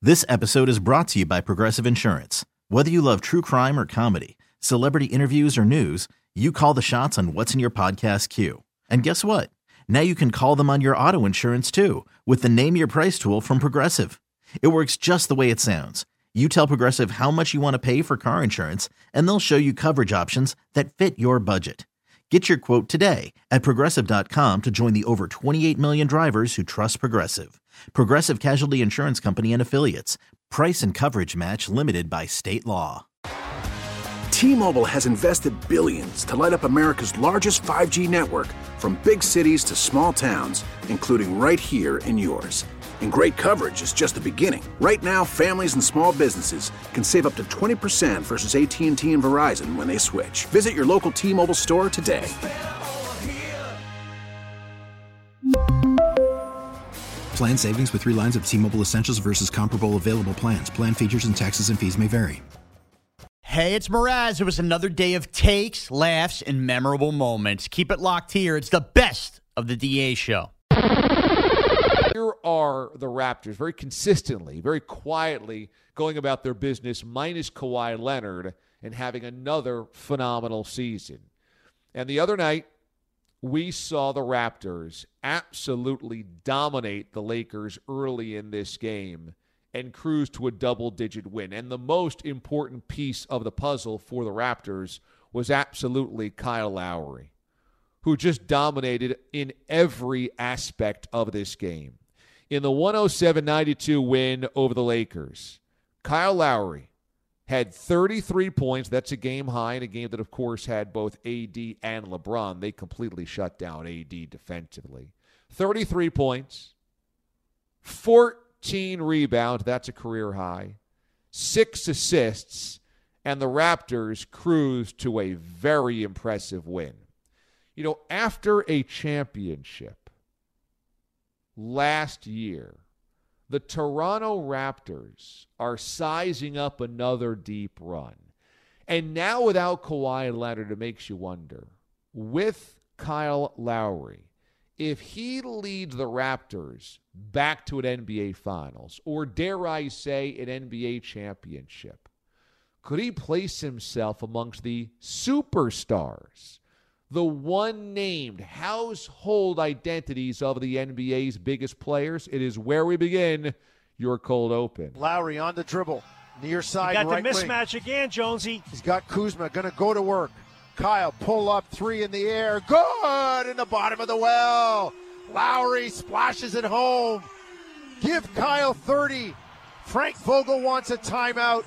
This episode is brought to you by Progressive Insurance. Whether you love true crime or comedy, celebrity interviews or news, you call the shots on what's in your podcast queue. And guess what? Now you can call them on your auto insurance too with the Name Your Price tool from Progressive. It works just the way it sounds. You tell Progressive how much you want to pay for car insurance, and they'll show you coverage options that fit your budget. Get your quote today at Progressive.com to join the over 28 million drivers who trust Progressive. Progressive Casualty Insurance Company and Affiliates. Price and coverage match limited by state law. T-Mobile has invested billions to light up America's largest 5G network, from big cities to small towns, including right here in yours. And great coverage is just the beginning. Right now, families and small businesses can save up to 20% versus AT&T and Verizon when they switch. Visit your local T-Mobile store today. Plan savings with 3 lines of T-Mobile Essentials versus comparable available plans. Plan features and taxes and fees may vary. Hey, it's Mraz. It was another day of takes, laughs, and memorable moments. Keep it locked here. It's the best of the DA show. Here are the Raptors very consistently, very quietly going about their business minus Kawhi Leonard and having another phenomenal season. And the other night, we saw the Raptors absolutely dominate the Lakers early in this game and cruise to a double-digit win. And the most important piece of the puzzle for the Raptors was absolutely Kyle Lowry, who just dominated in every aspect of this game. In the 107-92 win over the Lakers, Kyle Lowry had 33 points. That's a game high in a game that, of course, had both AD and LeBron. They completely shut down AD defensively. 33 points, 14 rebounds. That's a career high. 6 assists, and the Raptors cruised to a very impressive win. You know, after a championship last year, the Toronto Raptors are sizing up another deep run. And now without Kawhi Leonard, it makes you wonder, with Kyle Lowry, if he leads the Raptors back to an NBA Finals, or dare I say an NBA championship, could he place himself amongst the superstars, the one-named household identities of the NBA's biggest players? It is where we begin your cold open. Lowry on the dribble, near side got right the wing. mismatch again, Jonesy. He's got Kuzma, going to go to work. Kyle, pull up, 3 in the air. Good in the bottom of the well. Lowry splashes it home. Give Kyle 30. Frank Vogel wants a timeout.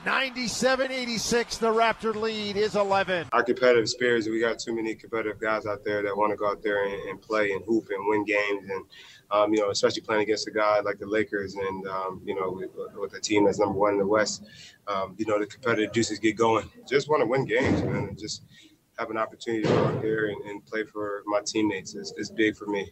97-86, the Raptor lead is 11. Our competitive spirits, we got too many competitive guys out there that want to go out there and play and hoop and win games. And, especially playing against a guy like the Lakers and, with a team that's number 1 in the West, the competitive juices get going. Just want to win games, man, and just have an opportunity to go out there and play for my teammates is big for me.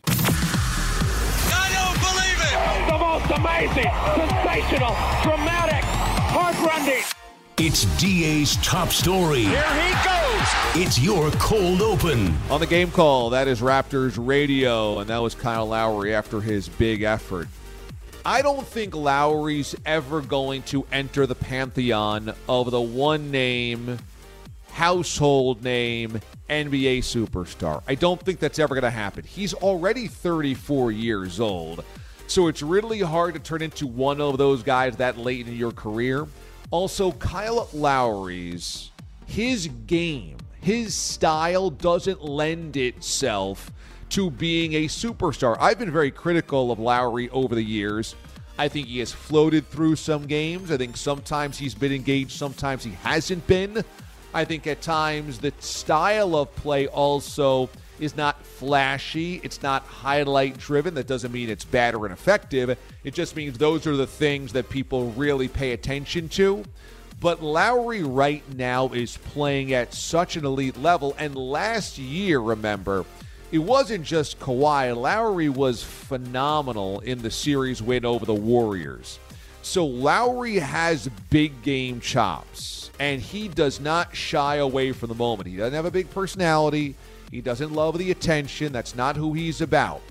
I don't believe it! The most amazing, sensational, dramatic, heart-rending. It's DA's top story. Here he goes. It's your cold open. On the game call, that is Raptors radio, and that was Kyle Lowry after his big effort. I don't think Lowry's ever going to enter the pantheon of the one-name, household name, NBA superstar. I don't think that's ever going to happen. He's already 34 years old, so it's really hard to turn into one of those guys that late in your career. Also, Kyle Lowry's, his game, his style doesn't lend itself to being a superstar. I've been very critical of Lowry over the years. I think he has floated through some games. I think sometimes he's been engaged, sometimes he hasn't been. I think at times the style of play also is not flashy. It's not highlight-driven. That doesn't mean it's bad or ineffective. It just means those are the things that people really pay attention to. But Lowry right now is playing at such an elite level. And last year, remember, it wasn't just Kawhi. Lowry was phenomenal in the series win over the Warriors. So Lowry has big game chops, and he does not shy away from the moment. He doesn't have a big personality. He doesn't love the attention. That's not who he's about.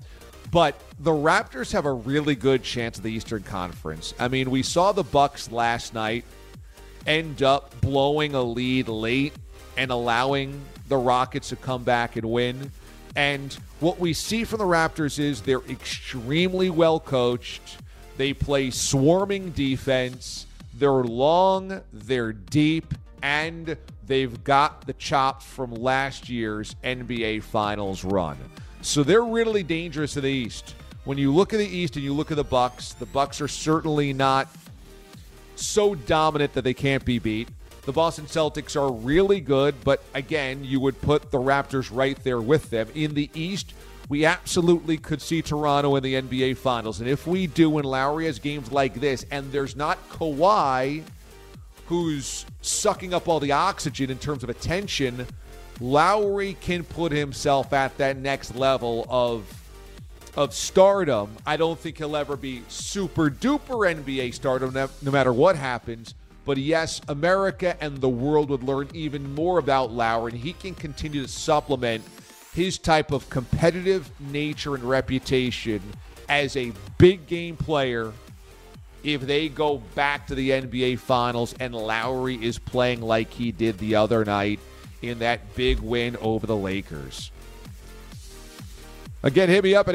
But the Raptors have a really good chance of the Eastern Conference. I mean, we saw the Bucks last night end up blowing a lead late and allowing the Rockets to come back and win. And what we see from the Raptors is they're extremely well coached. They play swarming defense. They're long, they're deep, and they've got the chops from last year's NBA Finals run. So they're really dangerous in the East. When you look at the East and you look at the Bucks are certainly not so dominant that they can't be beat. The Boston Celtics are really good, but again, you would put the Raptors right there with them. In the East, we absolutely could see Toronto in the NBA Finals. And if we do, when Lowry has games like this, and there's not Kawhi, who's sucking up all the oxygen in terms of attention, Lowry can put himself at that next level of stardom. I don't think he'll ever be super duper NBA stardom no matter what happens. But yes, America and the world would learn even more about Lowry, and he can continue to supplement his type of competitive nature and reputation as a big game player if they go back to the NBA Finals and Lowry is playing like he did the other night in that big win over the Lakers. Again, hit me up at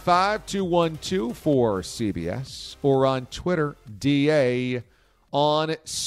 855-212-4CBS or on Twitter, DA on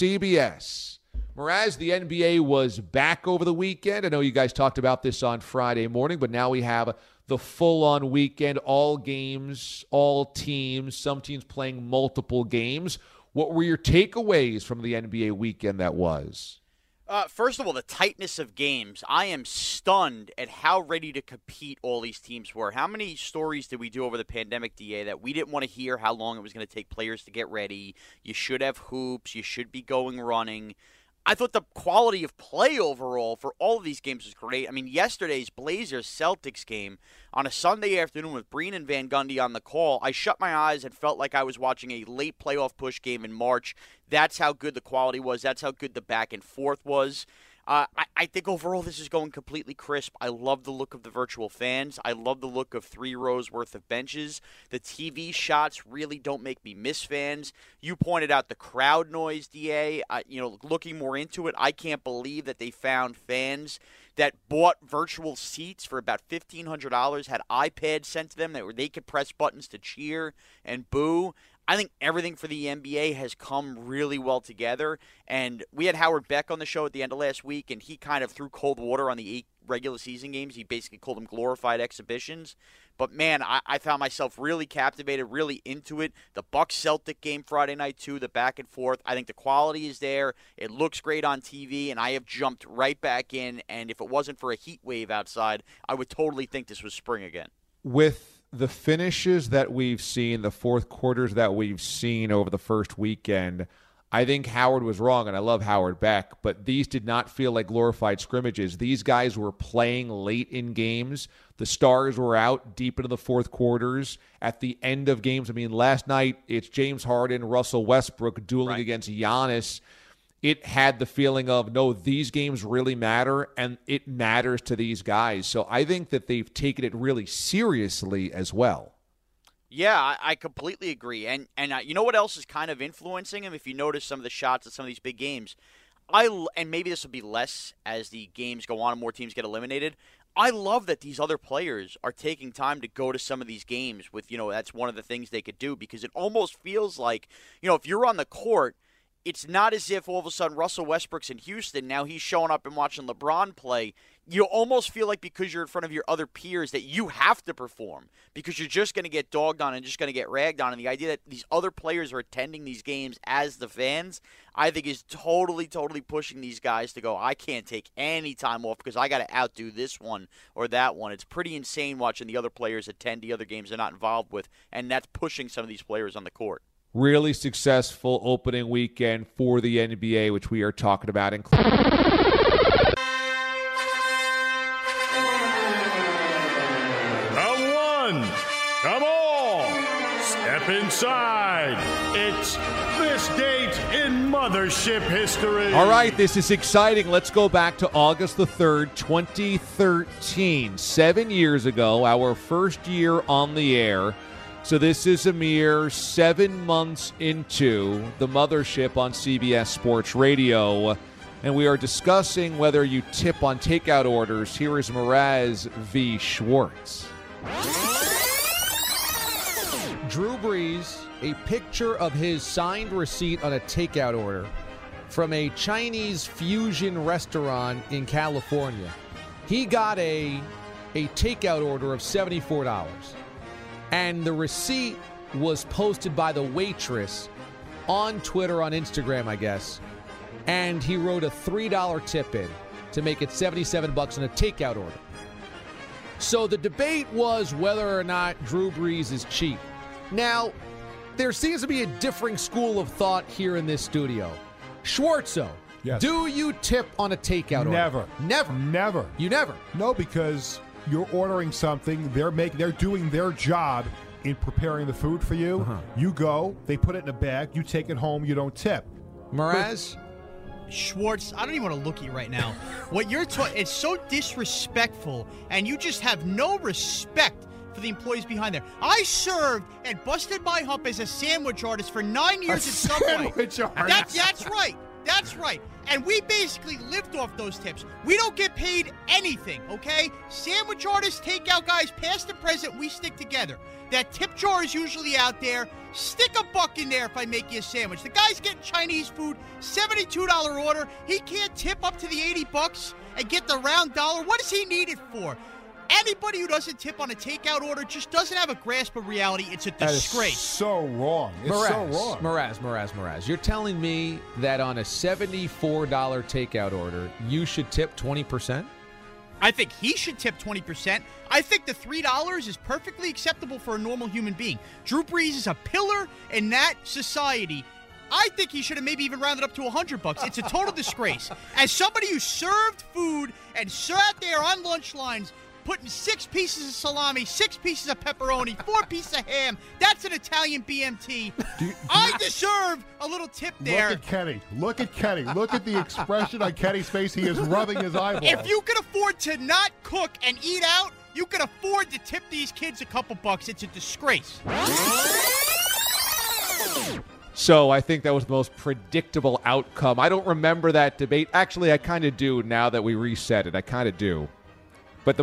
CBS. Whereas the NBA was back over the weekend. I know you guys talked about this on Friday morning, but now we have the full-on weekend, all games, all teams, some teams playing multiple games. What were your takeaways from the NBA weekend that was? First of all, the tightness of games. I am stunned at how ready to compete all these teams were. How many stories did we do over the pandemic, DA, that we didn't want to hear how long it was going to take players to get ready? You should have hoops. You should be going running. I thought the quality of play overall for all of these games was great. I mean, yesterday's Blazers-Celtics game on a Sunday afternoon with Breen and Van Gundy on the call, I shut my eyes and felt like I was watching a late playoff push game in March. That's how good the quality was. That's how good the back and forth was. I think overall this is going completely crisp. I love the look of the virtual fans. I love the look of 3 rows worth of benches. The TV shots really don't make me miss fans. You pointed out the crowd noise, DA. Looking more into it, I can't believe that they found fans that bought virtual seats for about $1,500, had iPads sent to them where they could press buttons to cheer and boo. I think everything for the NBA has come really well together. And we had Howard Beck on the show at the end of last week, and he kind of threw cold water on the 8 regular season games. He basically called them glorified exhibitions. But, man, I found myself really captivated, really into it. The Bucks-Celtic game Friday night, too, the back and forth. I think the quality is there. It looks great on TV, and I have jumped right back in. And if it wasn't for a heat wave outside, I would totally think this was spring again. With the finishes that we've seen, the fourth quarters that we've seen over the first weekend, I think Howard was wrong, and I love Howard Beck, but these did not feel like glorified scrimmages. These guys were playing late in games. The stars were out deep into the fourth quarters. At the end of games, I mean, last night it's James Harden, Russell Westbrook dueling against Giannis. It had the feeling of, no, these games really matter, and it matters to these guys. So I think that they've taken it really seriously as well. Yeah, I completely agree. And you know what else is kind of influencing him? If you notice some of the shots at some of these big games, and maybe this will be less as the games go on and more teams get eliminated, I love that these other players are taking time to go to some of these games with, that's one of the things they could do, because it almost feels like, if you're on the court, it's not as if all of a sudden Russell Westbrook's in Houston, now he's showing up and watching LeBron play. You almost feel like because you're in front of your other peers that you have to perform because you're just going to get dogged on and just going to get ragged on. And the idea that these other players are attending these games as the fans, I think is totally, totally pushing these guys to go, I can't take any time off because I got to outdo this one or that one. It's pretty insane watching the other players attend the other games they're not involved with, and that's pushing some of these players on the court. Really successful opening weekend for the NBA, which we are talking about. Round 1, come on, step inside. It's This Date in Mothership history. All right, this is exciting. Let's go back to August the 3rd, 2013. 7 years ago, our first year on the air. So this is a mere 7 months into the Mothership on CBS Sports Radio. And we are discussing whether you tip on takeout orders. Here is Mraz v. Schwartz. Drew Brees, a picture of his signed receipt on a takeout order from a Chinese fusion restaurant in California. He got a takeout order of $74. And the receipt was posted by the waitress on Twitter, on Instagram, I guess. And he wrote a $3 tip in to make it $77 on a takeout order. So the debate was whether or not Drew Brees is cheap. Now, there seems to be a differing school of thought here in this studio. Schwartzo, yes. Do you tip on a takeout order? Never. Never. You never? No, because you're ordering something. They're doing their job in preparing the food for you. Uh-huh. You go, they put it in a bag, you take it home, you don't tip. Mraz? Schwartz, I don't even want to look at you right now. What you're talking, it's so disrespectful, and you just have no respect for the employees behind there. I served and busted my hump as a sandwich artist for 9 years at Subway. Sandwich artist. That's right. That's right. And we basically lived off those tips. We don't get paid anything, okay? Sandwich artists, takeout guys, past and present, we stick together. That tip jar is usually out there. Stick $1 in there if I make you a sandwich. The guy's getting Chinese food, $72 order. He can't tip up to the $80 and get the round dollar. What does he need it for? Anybody who doesn't tip on a takeout order just doesn't have a grasp of reality. It's a disgrace. That is so wrong. It's so wrong. Mraz. You're telling me that on a $74 takeout order, you should tip 20%? I think he should tip 20%. I think the $3 is perfectly acceptable for a normal human being. Drew Brees is a pillar in that society. I think he should have maybe even rounded up to $100. It's a total disgrace. As somebody who served food and sat there on lunch lines, putting 6 pieces of salami, 6 pieces of pepperoni, 4 pieces of ham. That's an Italian BMT. I deserve a little tip there. Look at Kenny. Look at the expression on Kenny's face. He is rubbing his eyeball. If you can afford to not cook and eat out, you can afford to tip these kids a couple bucks. It's a disgrace. So I think that was the most predictable outcome. I don't remember that debate. Actually, I kind of do now that we reset it. I kind of do. But the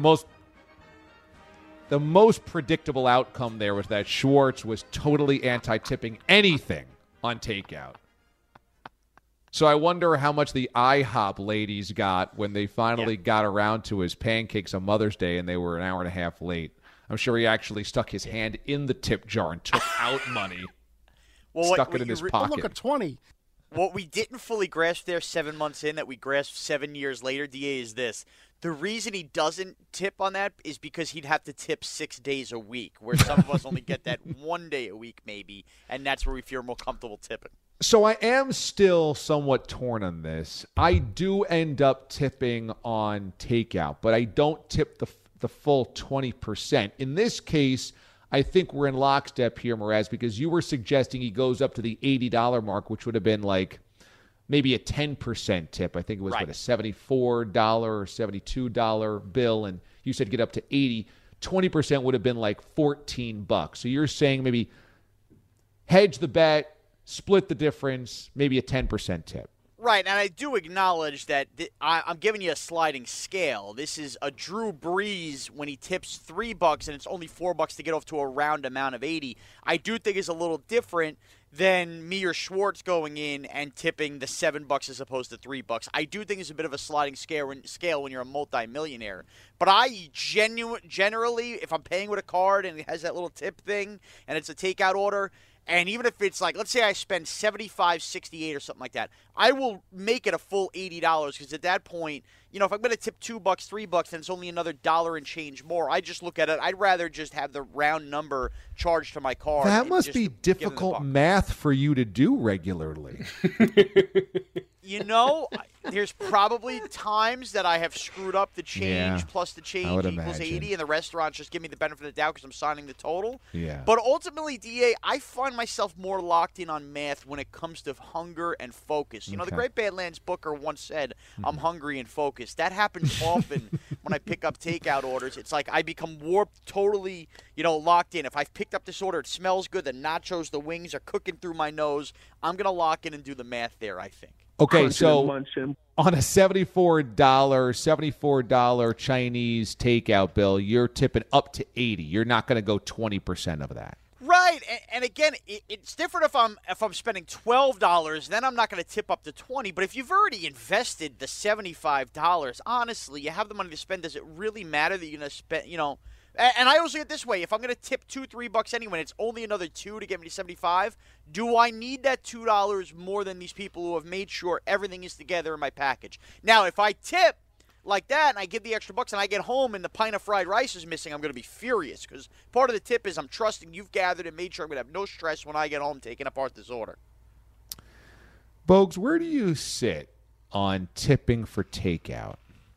most predictable outcome there was that Schwartz was totally anti-tipping anything on takeout. So I wonder how much the IHOP ladies got when they finally got around to his pancakes on Mother's Day and they were an hour and a half late. I'm sure he actually stuck his hand in the tip jar and took out money, stuck it in his pocket. Look at 20. What we didn't fully grasp there 7 months in that we grasped 7 years later, DA, is this. The reason he doesn't tip on that is because he'd have to tip 6 days a week, where some of us only get that 1 day a week maybe, and that's where we feel more comfortable tipping. So I am still somewhat torn on this. I do end up tipping on takeout, but I don't tip the full 20%. In this case, I think we're in lockstep here, Mraz, because you were suggesting he goes up to the $80 mark, which would have been like maybe a 10% tip. I think it was a $74 or $72 bill, and you said get up to 80. 20% would have been like $14. So you're saying maybe hedge the bet, split the difference, maybe a 10% tip. Right, and I do acknowledge that I'm giving you a sliding scale. This is a Drew Brees when he tips $3 and it's only $4 to get off to a round amount of 80. I do think is a little different than me or Schwartz going in and tipping the $7 as opposed to $3. I do think it's a bit of a sliding scale when you're a multimillionaire. But I generally, if I'm paying with a card and it has that little tip thing and it's a takeout order, and even if it's like, let's say I spend $75, $68 or something like that, I will make it a full $80 because at that point, if I'm going to tip $2, $3, then it's only another $1 and change more. I just look at it. I'd rather just have the round number charged to my card. That must be difficult math for you to do regularly. There's probably times that I have screwed up the change plus the change equals imagine. 80, and the restaurants just give me the benefit of the doubt because I'm signing the total. Yeah. But ultimately, DA, I find myself more locked in on math when it comes to hunger and focus. The great Badlands Booker once said, I'm hungry and focused. That happens often when I pick up takeout orders. It's like I become warped, totally, locked in. If I've picked up this order, it smells good, the nachos, the wings are cooking through my nose. I'm going to lock in and do the math there, I think. Okay, so on a $74 Chinese takeout bill, you're tipping up to 80. You're not going to go 20% of that. Right, and again, it's different if I'm spending $12, then I'm not going to tip up to 20. But if you've already invested the $75, honestly, you have the money to spend. Does it really matter that you're going to spend? And I always look at it this way: if I'm going to tip $2-3 anyway, and it's only another $2 to get me to 75. Do I need that $2 more than these people who have made sure everything is together in my package? Now, if I tip like that and I give the extra bucks and I get home and the pint of fried rice is missing, I'm going to be furious because part of the tip is I'm trusting you've gathered and made sure I'm going to have no stress when I get home taking apart this order. Bogues, where do you sit on tipping for takeout?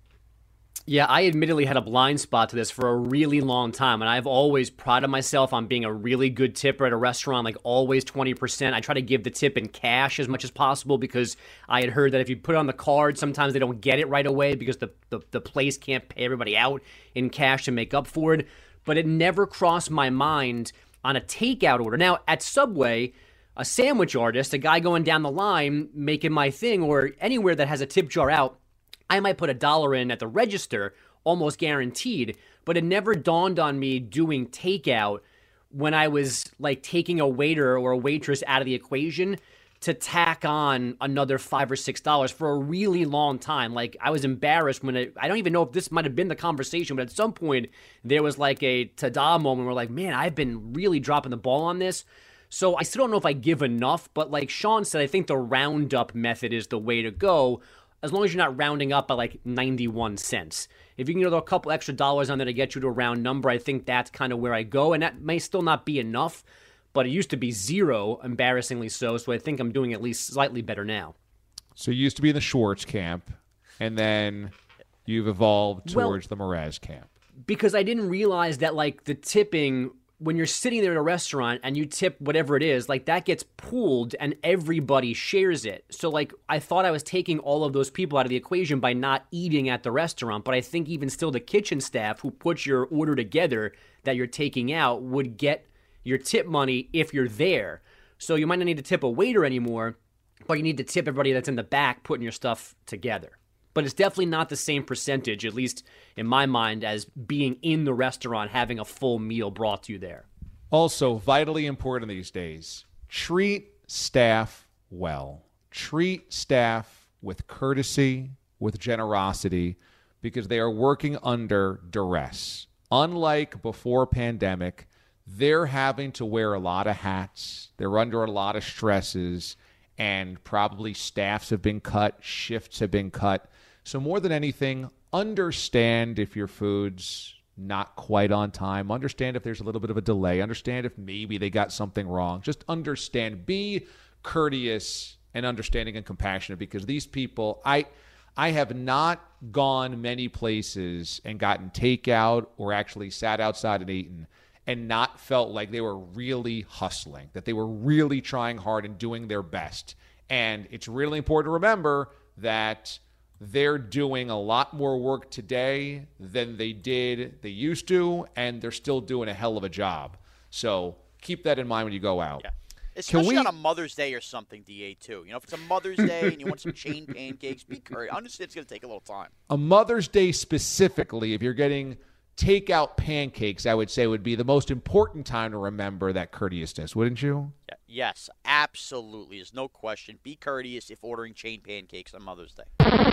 Yeah, I admittedly had a blind spot to this for a really long time, and I've always prided myself on being a really good tipper at a restaurant, like always 20%. I try to give the tip in cash as much as possible because I had heard that if you put it on the card, sometimes they don't get it right away because the place can't pay everybody out in cash to make up for it. But it never crossed my mind on a takeout order. Now, at Subway, a sandwich artist, a guy going down the line making my thing, or anywhere that has a tip jar out, I might put $1 in at the register, almost guaranteed, but it never dawned on me doing takeout when I was like taking a waiter or a waitress out of the equation to tack on another $5 or $6 for a really long time. Like, I was embarrassed when I don't even know if this might have been the conversation, but at some point there was like a ta-da moment where like, man, I've been really dropping the ball on this. So I still don't know if I give enough, but like Sean said, I think the roundup method is the way to go, as long as you're not rounding up by like 91 cents. If you can get a couple extra dollars on there to get you to a round number, I think that's kind of where I go. And that may still not be enough, but it used to be 0, embarrassingly so I think I'm doing at least slightly better now. So you used to be in the Schwartz camp, and then you've evolved towards the Mraz camp. Because I didn't realize that like the tipping, when you're sitting there at a restaurant and you tip whatever it is, like that gets pooled and everybody shares it. So like I thought I was taking all of those people out of the equation by not eating at the restaurant, but I think even still the kitchen staff who puts your order together that you're taking out would get your tip money if you're there. So you might not need to tip a waiter anymore, but you need to tip everybody that's in the back putting your stuff together. But it's definitely not the same percentage, at least in my mind, as being in the restaurant, having a full meal brought to you there. Also, vitally important these days, treat staff well. Treat staff with courtesy, with generosity, because they are working under duress. Unlike before pandemic, they're having to wear a lot of hats. They're under a lot of stresses, and probably staffs have been cut, shifts have been cut. So more than anything, understand if your food's not quite on time. Understand if there's a little bit of a delay. Understand if maybe they got something wrong. Just understand. Be courteous and understanding and compassionate, because these people, I have not gone many places and gotten takeout or actually sat outside and eaten and not felt like they were really hustling, that they were really trying hard and doing their best. And it's really important to remember that they're doing a lot more work today than they used to, and they're still doing a hell of a job. So keep that in mind when you go out. Yeah. Especially on a Mother's Day or something, DA, too. If it's a Mother's Day and you want some chain pancakes, be courteous. I understand it's going to take a little time. A Mother's Day specifically, if you're getting takeout pancakes, I would say would be the most important time to remember that courteousness, wouldn't you? Yeah, yes, absolutely. There's no question. Be courteous if ordering chain pancakes on Mother's Day.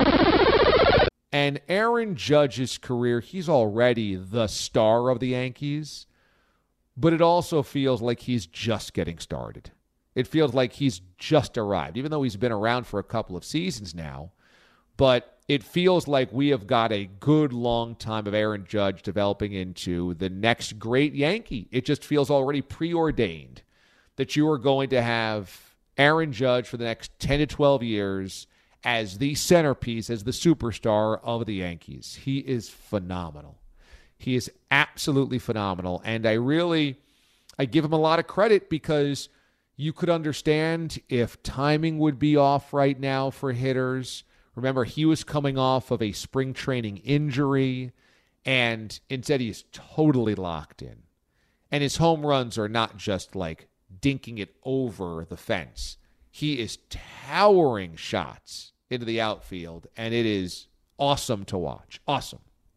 And Aaron Judge's career, he's already the star of the Yankees, but it also feels like he's just getting started. It feels like he's just arrived, even though he's been around for a couple of seasons now. But it feels like we have got a good long time of Aaron Judge developing into the next great Yankee. It just feels already preordained that you are going to have Aaron Judge for the next 10 to 12 years as the centerpiece, as the superstar of the Yankees. He is phenomenal. He is absolutely phenomenal. And I give him a lot of credit because you could understand if timing would be off right now for hitters. Remember, he was coming off of a spring training injury, and instead he is totally locked in. And his home runs are not just like dinking it over the fence. He is towering shots into the outfield, and it is awesome to watch. Awesome.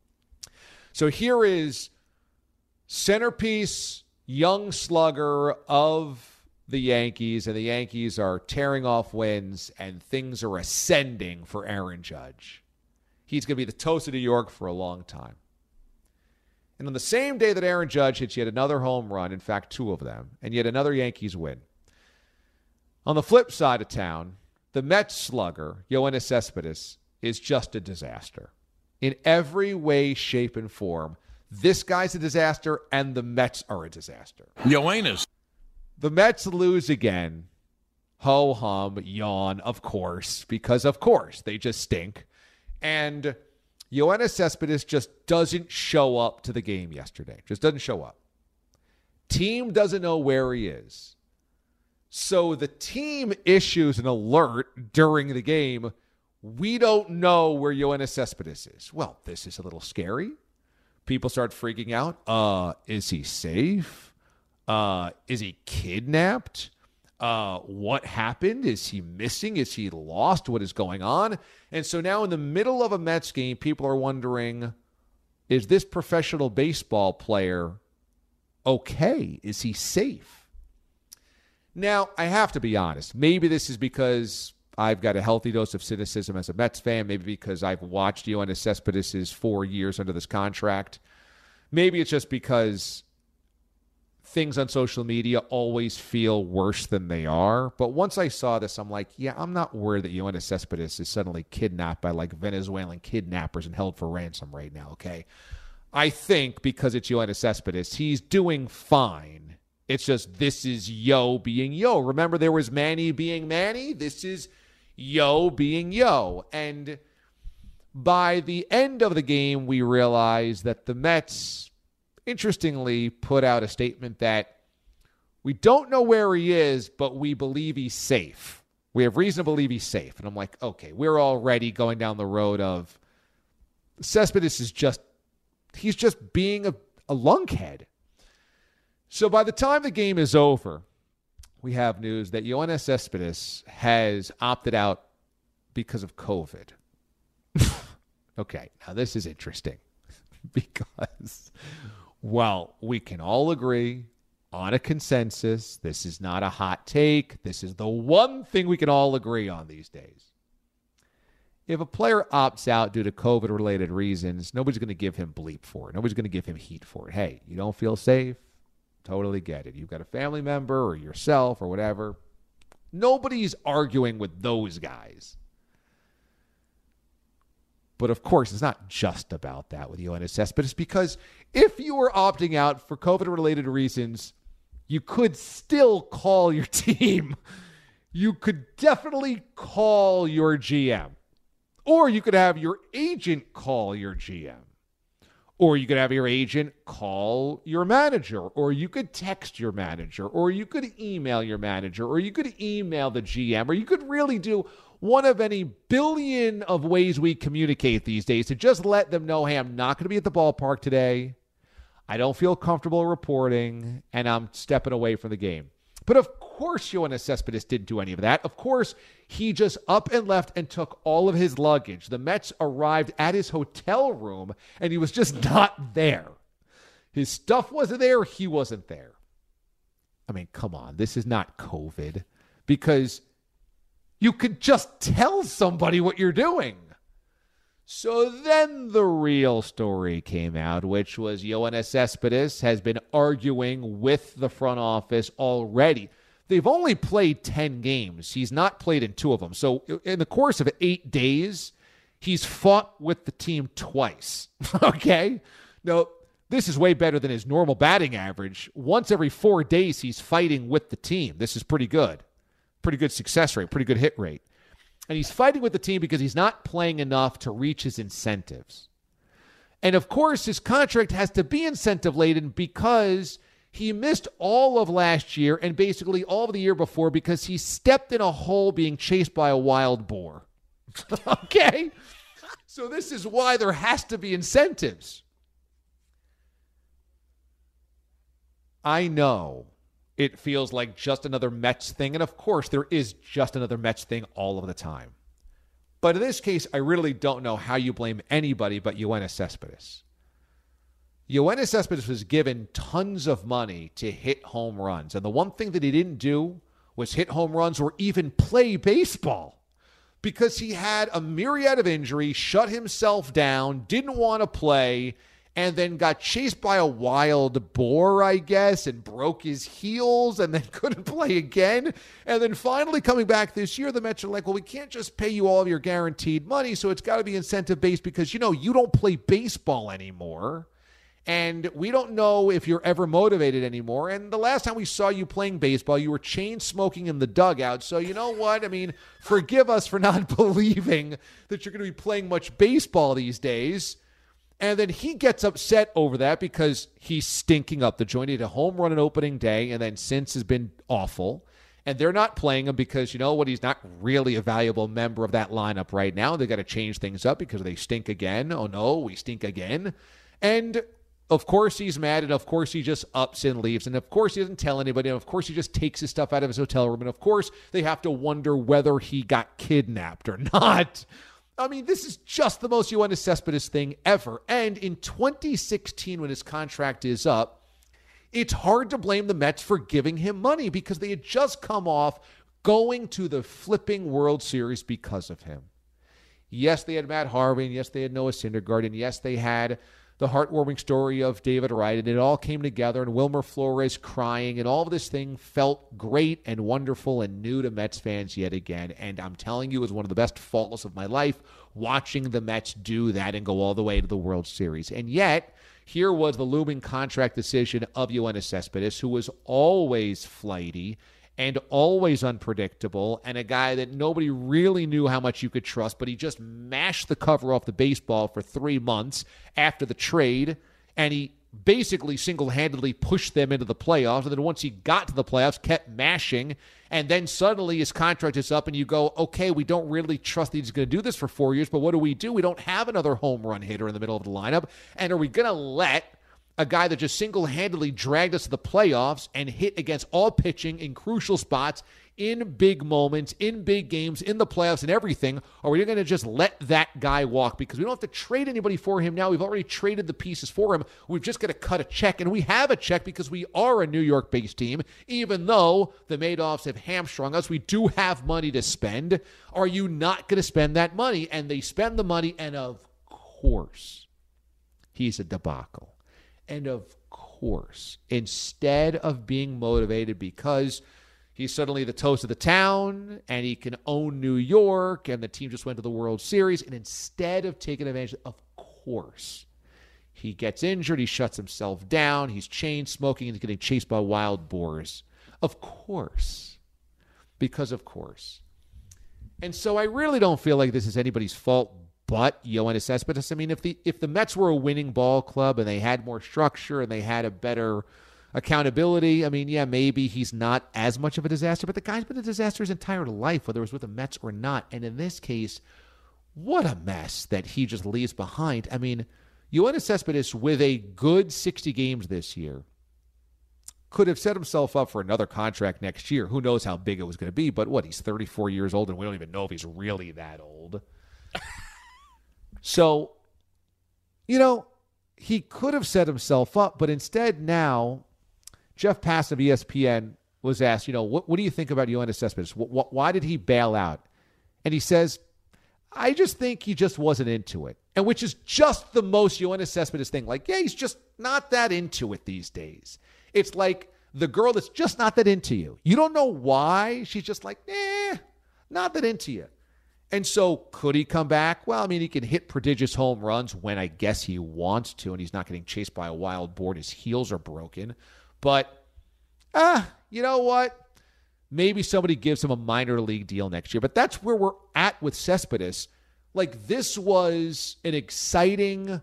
So here is centerpiece, young slugger of the Yankees, and the Yankees are tearing off wins, and things are ascending for Aaron Judge. He's going to be the toast of New York for a long time. And on the same day that Aaron Judge hits yet another home run, in fact, 2 of them, and yet another Yankees win, on the flip side of town, the Mets slugger, Yoenis Cespedes, is just a disaster. In every way, shape, and form, this guy's a disaster, and the Mets are a disaster. Yoenis. The Mets lose again. Ho-hum, yawn, of course, because of course, they just stink. And Yoenis Cespedes just doesn't show up to the game yesterday. Just doesn't show up. Team doesn't know where he is. So the team issues an alert during the game. We don't know where Yoenis Cespedes is. Well, this is a little scary. People start freaking out. Is he safe? Is he kidnapped? What happened? Is he missing? Is he lost? What is going on? And so now in the middle of a Mets game, people are wondering, is this professional baseball player okay? Is he safe? Now, I have to be honest. Maybe this is because I've got a healthy dose of cynicism as a Mets fan. Maybe because I've watched Yoenis Cespedes' 4 years under this contract. Maybe it's just because things on social media always feel worse than they are. But once I saw this, I'm like, yeah, I'm not worried that Yoenis Cespedes is suddenly kidnapped by like Venezuelan kidnappers and held for ransom right now, okay? I think because it's Yoenis Cespedes, he's doing fine. It's just this is Yo being Yo. Remember, there was Manny being Manny? This is Yo being Yo. And by the end of the game, we realized that the Mets, interestingly, put out a statement that we don't know where he is, but we believe he's safe. We have reason to believe he's safe. And I'm like, okay, we're already going down the road of Cespedes is he's just being a lunkhead. So by the time the game is over, we have news that Yoenis Cespedes has opted out because of COVID. Okay, now this is interesting because, well, we can all agree on a consensus. This is not a hot take. This is the one thing we can all agree on these days. If a player opts out due to COVID-related reasons, nobody's going to give him bleep for it. Nobody's going to give him heat for it. Hey, you don't feel safe? Totally get it. You've got a family member or yourself or whatever. Nobody's arguing with those guys. But, of course, it's not just about that with Yoenis Cespedes, because if you were opting out for COVID-related reasons, you could still call your team. You could definitely call your GM. Or you could have your agent call your GM. Or you could have your agent call your manager. Or you could text your manager. Or you could email your manager. Or you could email the GM. Or you could really do one of any billion of ways we communicate these days to just let them know, hey, I'm not going to be at the ballpark today. I don't feel comfortable reporting, and I'm stepping away from the game. But of course Yoenis Cespedes didn't do any of that. Of course, he just up and left and took all of his luggage. The Mets arrived at his hotel room, and he was just not there. His stuff wasn't there. He wasn't there. I mean, come on. This is not COVID, because you could just tell somebody what you're doing. So then the real story came out, which was Yoenis Cespedes has been arguing with the front office already. They've only played 10 games. He's not played in 2 of them. So in the course of 8 days, he's fought with the team twice. Okay? Now, this is way better than his normal batting average. Once every 4 days, he's fighting with the team. This is pretty good. Pretty good success rate, pretty good hit rate. And he's fighting with the team because he's not playing enough to reach his incentives. And, of course, his contract has to be incentive-laden because he missed all of last year and basically all of the year before because he stepped in a hole being chased by a wild boar. Okay? So this is why there has to be incentives. I know it feels like just another Mets thing, and of course there is just another Mets thing all of the time. But in this case, I really don't know how you blame anybody but Yoenis Cespedes. Yoenis Cespedes was given tons of money to hit home runs, and the one thing that he didn't do was hit home runs or even play baseball because he had a myriad of injuries, shut himself down, didn't want to play, and then got chased by a wild boar, I guess, and broke his heels and then couldn't play again. And then finally coming back this year, the Mets are like, well, we can't just pay you all of your guaranteed money, so it's got to be incentive-based because, you don't play baseball anymore. And we don't know if you're ever motivated anymore. And the last time we saw you playing baseball, you were chain smoking in the dugout. So you know what? I mean, forgive us for not believing that you're going to be playing much baseball these days. And then he gets upset over that because he's stinking up the joint. He had a home run on opening day and then since has been awful. And they're not playing him because, you know what, he's not really a valuable member of that lineup right now. They got to change things up because they stink again. Oh, no, we stink again. And of course he's mad, and of course he just ups and leaves, and of course he doesn't tell anybody, and of course he just takes his stuff out of his hotel room, and of course they have to wonder whether he got kidnapped or not. I mean, this is just the most Yoenis Cespedes thing ever. And in 2016, when his contract is up, it's hard to blame the Mets for giving him money because they had just come off going to the flipping World Series because of him. Yes, they had Matt Harvey, and yes, they had Noah Syndergaard, and yes, they had the heartwarming story of David Wright, and it all came together, and Wilmer Flores crying, and all of this thing felt great and wonderful and new to Mets fans yet again. And I'm telling you, it was one of the best faultless of my life, watching the Mets do that and go all the way to the World Series. And yet, here was the looming contract decision of Yoenis Cespedes, who was always flighty and always unpredictable, and a guy that nobody really knew how much you could trust, but he just mashed the cover off the baseball for 3 months after the trade, and he basically single-handedly pushed them into the playoffs, and then once he got to the playoffs, kept mashing, and then suddenly his contract is up, and you go, okay, we don't really trust that he's going to do this for 4 years, but what do? We don't have another home run hitter in the middle of the lineup, and are we going to let a guy that just single-handedly dragged us to the playoffs and hit against all pitching in crucial spots, in big moments, in big games, in the playoffs and everything, or are we going to just let that guy walk? Because we don't have to trade anybody for him now. We've already traded the pieces for him. We've just got to cut a check, and we have a check because we are a New York-based team. Even though the Madoffs have hamstrung us, we do have money to spend. Are you not going to spend that money? And they spend the money, and of course, he's a debacle. And of course, instead of being motivated because he's suddenly the toast of the town and he can own New York and the team just went to the World Series, and instead of taking advantage, of course, he gets injured, he shuts himself down, he's chain smoking, and he's getting chased by wild boars. Of course. Because of course. And so I really don't feel like this is anybody's fault but Yoenis Cespedes. I mean, if the Mets were a winning ball club and they had more structure and they had a better accountability, I mean, yeah, maybe he's not as much of a disaster, but the guy's been a disaster his entire life, whether it was with the Mets or not. And in this case, what a mess that he just leaves behind. I mean, Yoenis Cespedes, with a good 60 games this year, could have set himself up for another contract next year. Who knows how big it was going to be, but he's 34 years old, and we don't even know if he's really that old. So, he could have set himself up, but instead now, Jeff Passan of ESPN was asked, what do you think about Yoenis Cespedes? Why did he bail out? And he says, I just think he just wasn't into it. And which is just the most Yoenis Cespedes thing. Like, yeah, he's just not that into it these days. It's like the girl that's just not that into you. You don't know why. She's just like, not that into you. And so could he come back? Well, I mean, he can hit prodigious home runs when I guess he wants to, and he's not getting chased by a wild boar. His heels are broken. But, you know what? maybe somebody gives him a minor league deal next year. But that's where we're at with Cespedes. Like, this was an exciting,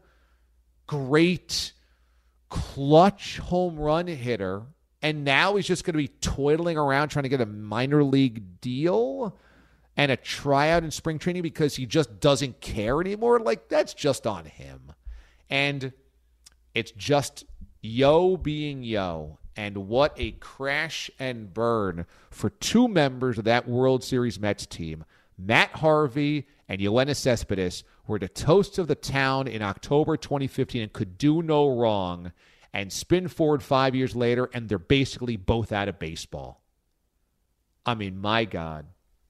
great, clutch home run hitter, and now he's just going to be toiling around trying to get a minor league deal and a tryout in spring training because he just doesn't care anymore. Like, that's just on him. And it's just Yo being Yo. And what a crash and burn for two members of that World Series Mets team. Matt Harvey and Yoenis Cespedes were the toasts of the town in October 2015 and could do no wrong. And spin forward 5 years later, and they're basically both out of baseball. I mean, my God.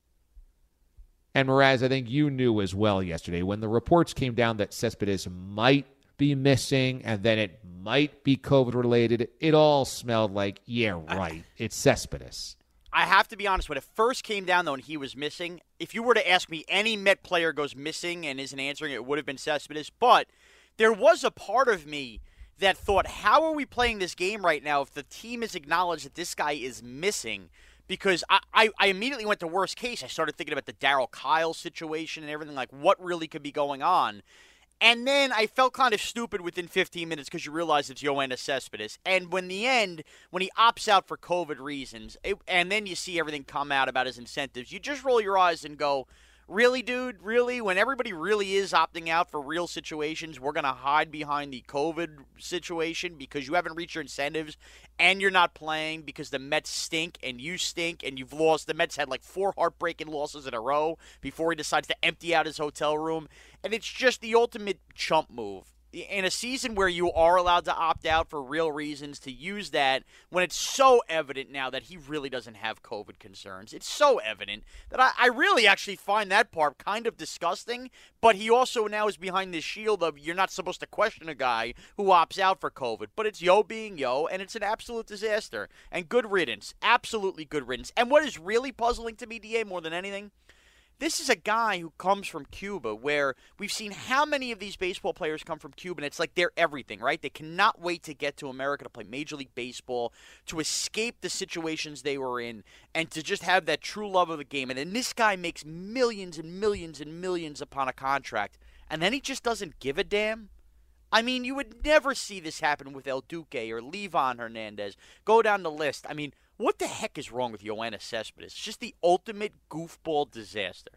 And Mraz, I think you knew as well yesterday when the reports came down that Cespedes might be missing and then it might be COVID-related. It all smelled like, yeah, right, it's Cespedes. I have to be honest, when it first came down, though, and he was missing, if you were to ask me any Met player goes missing and isn't answering, it would have been Cespedes. But there was a part of me that thought, how are we playing this game right now if the team has acknowledged that this guy is missing? Because I immediately went to worst case. I started thinking about the Darryl Kyle situation and everything, like what really could be going on. And then I felt kind of stupid within 15 minutes because you realize it's Yoenis Cespedes. And when he opts out for COVID reasons, and then you see everything come out about his incentives, you just roll your eyes and go, really, dude? Really? When everybody really is opting out for real situations, we're going to hide behind the COVID situation because you haven't reached your incentives and you're not playing because the Mets stink and you stink and you've lost. The Mets had like 4 heartbreaking losses in a row before he decides to empty out his hotel room. And it's just the ultimate chump move. In a season where you are allowed to opt out for real reasons, to use that when it's so evident now that he really doesn't have COVID concerns. It's so evident that I really actually find that part kind of disgusting, but he also now is behind this shield of you're not supposed to question a guy who opts out for COVID. But it's Yo being Yo, and it's an absolute disaster. And good riddance. Absolutely good riddance. And what is really puzzling to me, DA, more than anything, this is a guy who comes from Cuba, where we've seen how many of these baseball players come from Cuba, and it's like they're everything, right? They cannot wait to get to America to play Major League Baseball, to escape the situations they were in, and to just have that true love of the game. And then this guy makes millions and millions and millions upon a contract, and then he just doesn't give a damn? I mean, you would never see this happen with El Duque or Livan Hernandez. Go down the list. I mean, what the heck is wrong with Yoenis Cespedes? It's just the ultimate goofball disaster.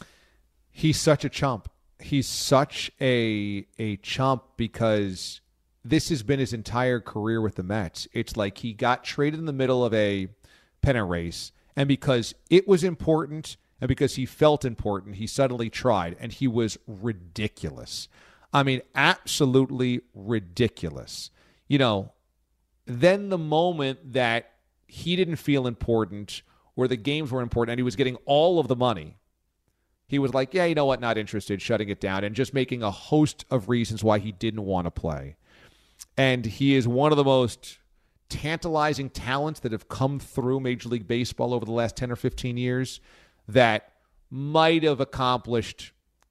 He's such a chump. He's such a chump because this has been his entire career with the Mets. It's like he got traded in the middle of a pennant race, and because it was important and because he felt important, he suddenly tried, and he was ridiculous. I mean, absolutely ridiculous. You know, then the moment that he didn't feel important or the games were important and he was getting all of the money, he was like, yeah, you know what, not interested, shutting it down and just making a host of reasons why he didn't want to play. And he is one of the most tantalizing talents that have come through Major League Baseball over the last 10 or 15 years that might have accomplished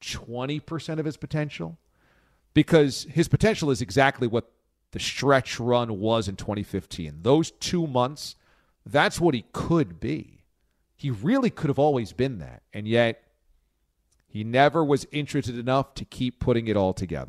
20% of his potential, because his potential is exactly what the stretch run was in 2015. Those 2 months, that's what he could be. He really could have always been that, and yet he never was interested enough to keep putting it all together.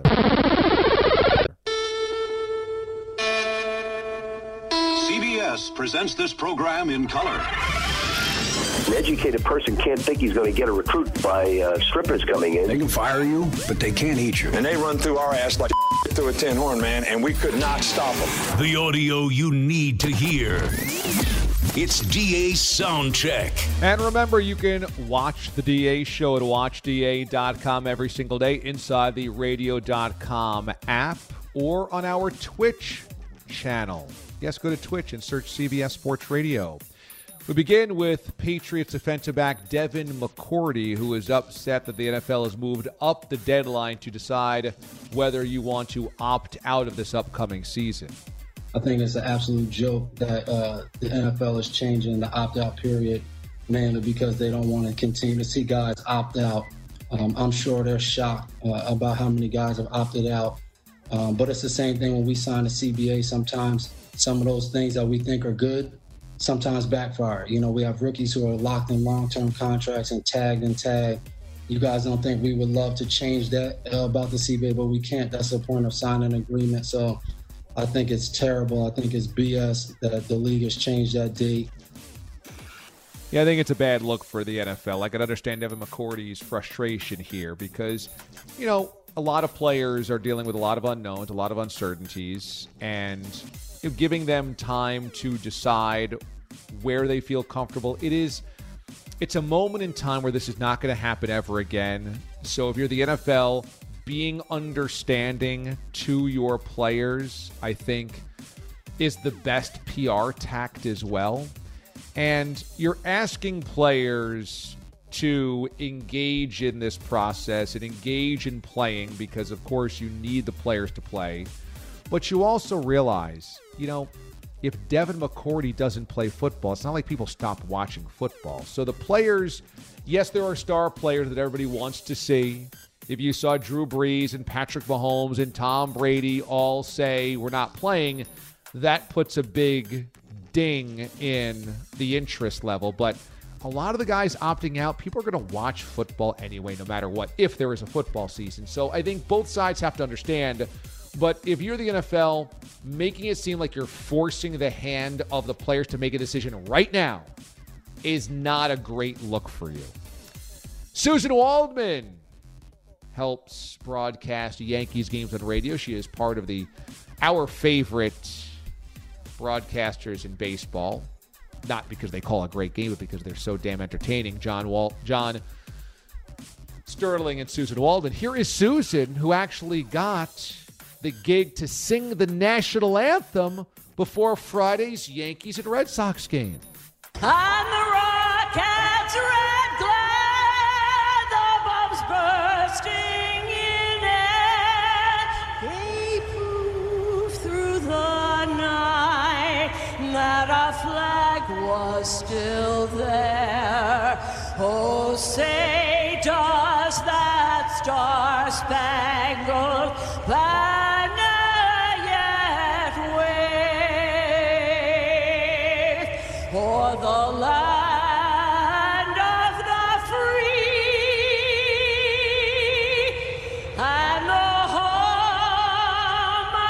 CBS presents this program in color. An educated person can't think he's going to get a recruit by strippers coming in. They can fire you, but they can't eat you. And they run through our ass like through a tin horn, man, and we could not stop them. The audio you need to hear. It's DA Soundcheck. And remember, you can watch the DA show at watchda.com every single day inside the radio.com app or on our Twitch channel. Yes, go to Twitch and search CBS Sports Radio. We begin with Patriots defensive back Devin McCourty, who is upset that the NFL has moved up the deadline to decide whether you want to opt out of this upcoming season. I think it's an absolute joke that the NFL is changing the opt-out period, mainly because they don't want to continue to see guys opt out. I'm sure they're shocked about how many guys have opted out. But it's the same thing when we sign a CBA sometimes. Some of those things that we think are good sometimes backfire. You know, we have rookies who are locked in long-term contracts and tagged. You guys don't think we would love to change that about the CBA, but we can't. That's the point of signing an agreement. So I think it's terrible. I think it's BS that the league has changed that date. Yeah, I think it's a bad look for the NFL. I can understand Devin McCourty's frustration here because, you know, a lot of players are dealing with a lot of unknowns, a lot of uncertainties, and giving them time to decide where they feel comfortable. It's a moment in time where this is not going to happen ever again. So if you're the NFL, being understanding to your players, I think, is the best PR tact as well. And you're asking players to engage in this process and engage in playing because, of course, you need the players to play. But you also realize, you know, if Devin McCourty doesn't play football, it's not like people stop watching football. So the players, yes, there are star players that everybody wants to see. If you saw Drew Brees and Patrick Mahomes and Tom Brady all say we're not playing, that puts a big ding in the interest level. But a lot of the guys opting out, people are going to watch football anyway, no matter what, if there is a football season. So I think both sides have to understand. But if you're the NFL, making it seem like you're forcing the hand of the players to make a decision right now is not a great look for you. Susan Waldman helps broadcast Yankees games on radio. She is part of our favorite broadcasters in baseball. Not because they call a great game, but because they're so damn entertaining. John Sterling and Susan Waldman. Here is Susan, who actually got the gig to sing the national anthem before Friday's Yankees and Red Sox game. On the Rockets' red glare, the bombs bursting in air, they prove through the night that our flag was still there. Oh, say does that star-spangled banner yet wave o'er the land of the free and the home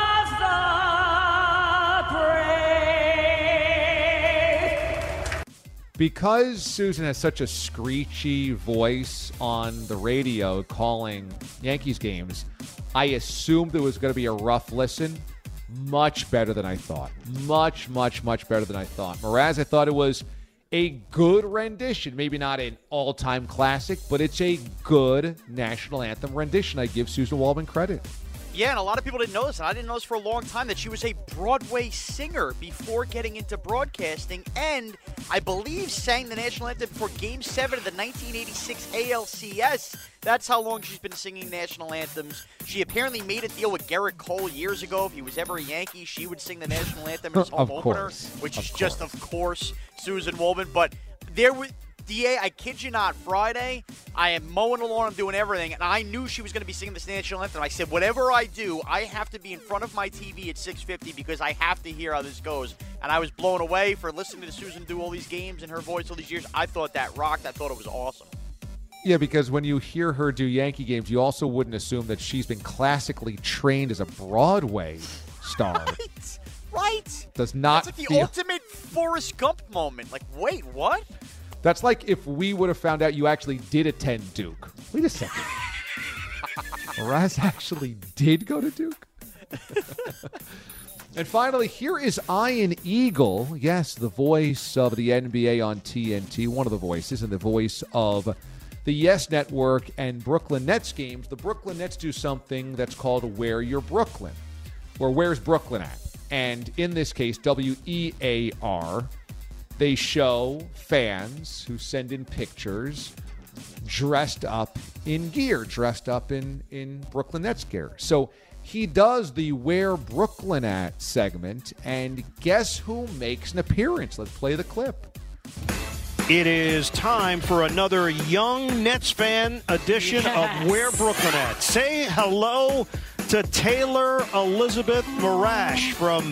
of the brave? Because Susan has such a screechy voice on the radio calling Yankees games, I assumed it was going to be a rough listen. Much better than I thought. Much, much, much better than I thought. Mraz, I thought it was a good rendition. Maybe not an all-time classic, but it's a good national anthem rendition. I give Susan Waldman credit. Yeah, and a lot of people didn't know this, and I didn't know this for a long time, that she was a Broadway singer before getting into broadcasting, and I believe sang the national anthem for Game 7 of the 1986 ALCS. That's how long she's been singing national anthems. She apparently made a deal with Garrett Cole years ago. If he was ever a Yankee, she would sing the national anthem in his home opener, which is just, of course, Susan Waldman. But there was... DA, I kid you not, Friday, I am mowing the lawn, I'm doing everything, and I knew she was going to be singing this national anthem. I said, whatever I do, I have to be in front of my TV at 6:50 because I have to hear how this goes. And I was blown away for listening to Susan do all these games and her voice all these years. I thought that rocked. I thought it was awesome. Yeah, because when you hear her do Yankee games, you also wouldn't assume that she's been classically trained as a Broadway star. Right. Does not That's like the ultimate Forrest Gump moment. Like, wait, what? That's like if we would have found out you actually did attend Duke. Wait a second. Mraz actually did go to Duke? And finally, here is Ian Eagle. Yes, the voice of the NBA on TNT. One of the voices, and the voice of the Yes Network and Brooklyn Nets games. The Brooklyn Nets do something that's called Where You're Brooklyn, or Where's Brooklyn At? And in this case, WEAR. They show fans who send in pictures dressed up in gear, dressed up in Brooklyn Nets gear. So he does the Where Brooklyn At segment, and guess who makes an appearance? Let's play the clip. It is time for another young Nets fan edition of Where Brooklyn At. Say hello to Taylor Elizabeth Marash from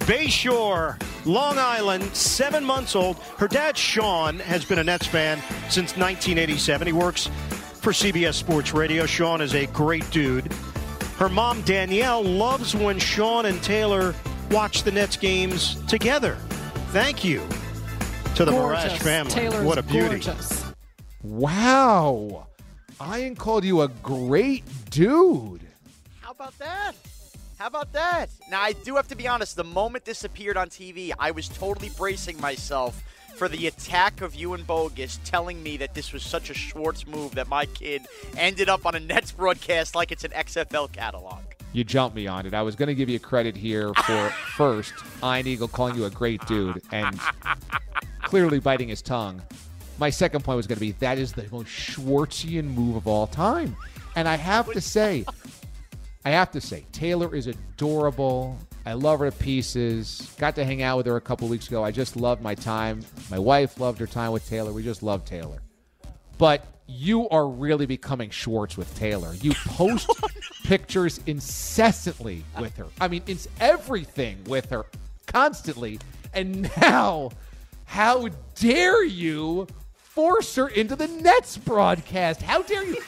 Bayshore, Long Island, 7 months old. Her dad, Sean, has been a Nets fan since 1987. He works for CBS Sports Radio. Sean is a great dude. Her mom, Danielle, loves when Sean and Taylor watch the Nets games together. Thank you to the Morash family. Taylor's what a beauty. Gorgeous. Wow. Ian called you a great dude. How about that? How about that? Now, I do have to be honest. The moment this appeared on TV, I was totally bracing myself for the attack of you and Bogus telling me that this was such a Schwartz move that my kid ended up on a Nets broadcast like it's an XFL catalog. You jumped me on it. I was going to give you credit here for first, Ian Eagle calling you a great dude and clearly biting his tongue. My second point was going to be that is the most Schwartzian move of all time. And I have to say, Taylor is adorable. I love her to pieces. Got to hang out with her a couple weeks ago. I just loved my time. My wife loved her time with Taylor. We just love Taylor. But you are really becoming Schwartz with Taylor. You post pictures incessantly with her. I mean, it's everything with her constantly. And now, how dare you force her into the Nets broadcast? How dare you?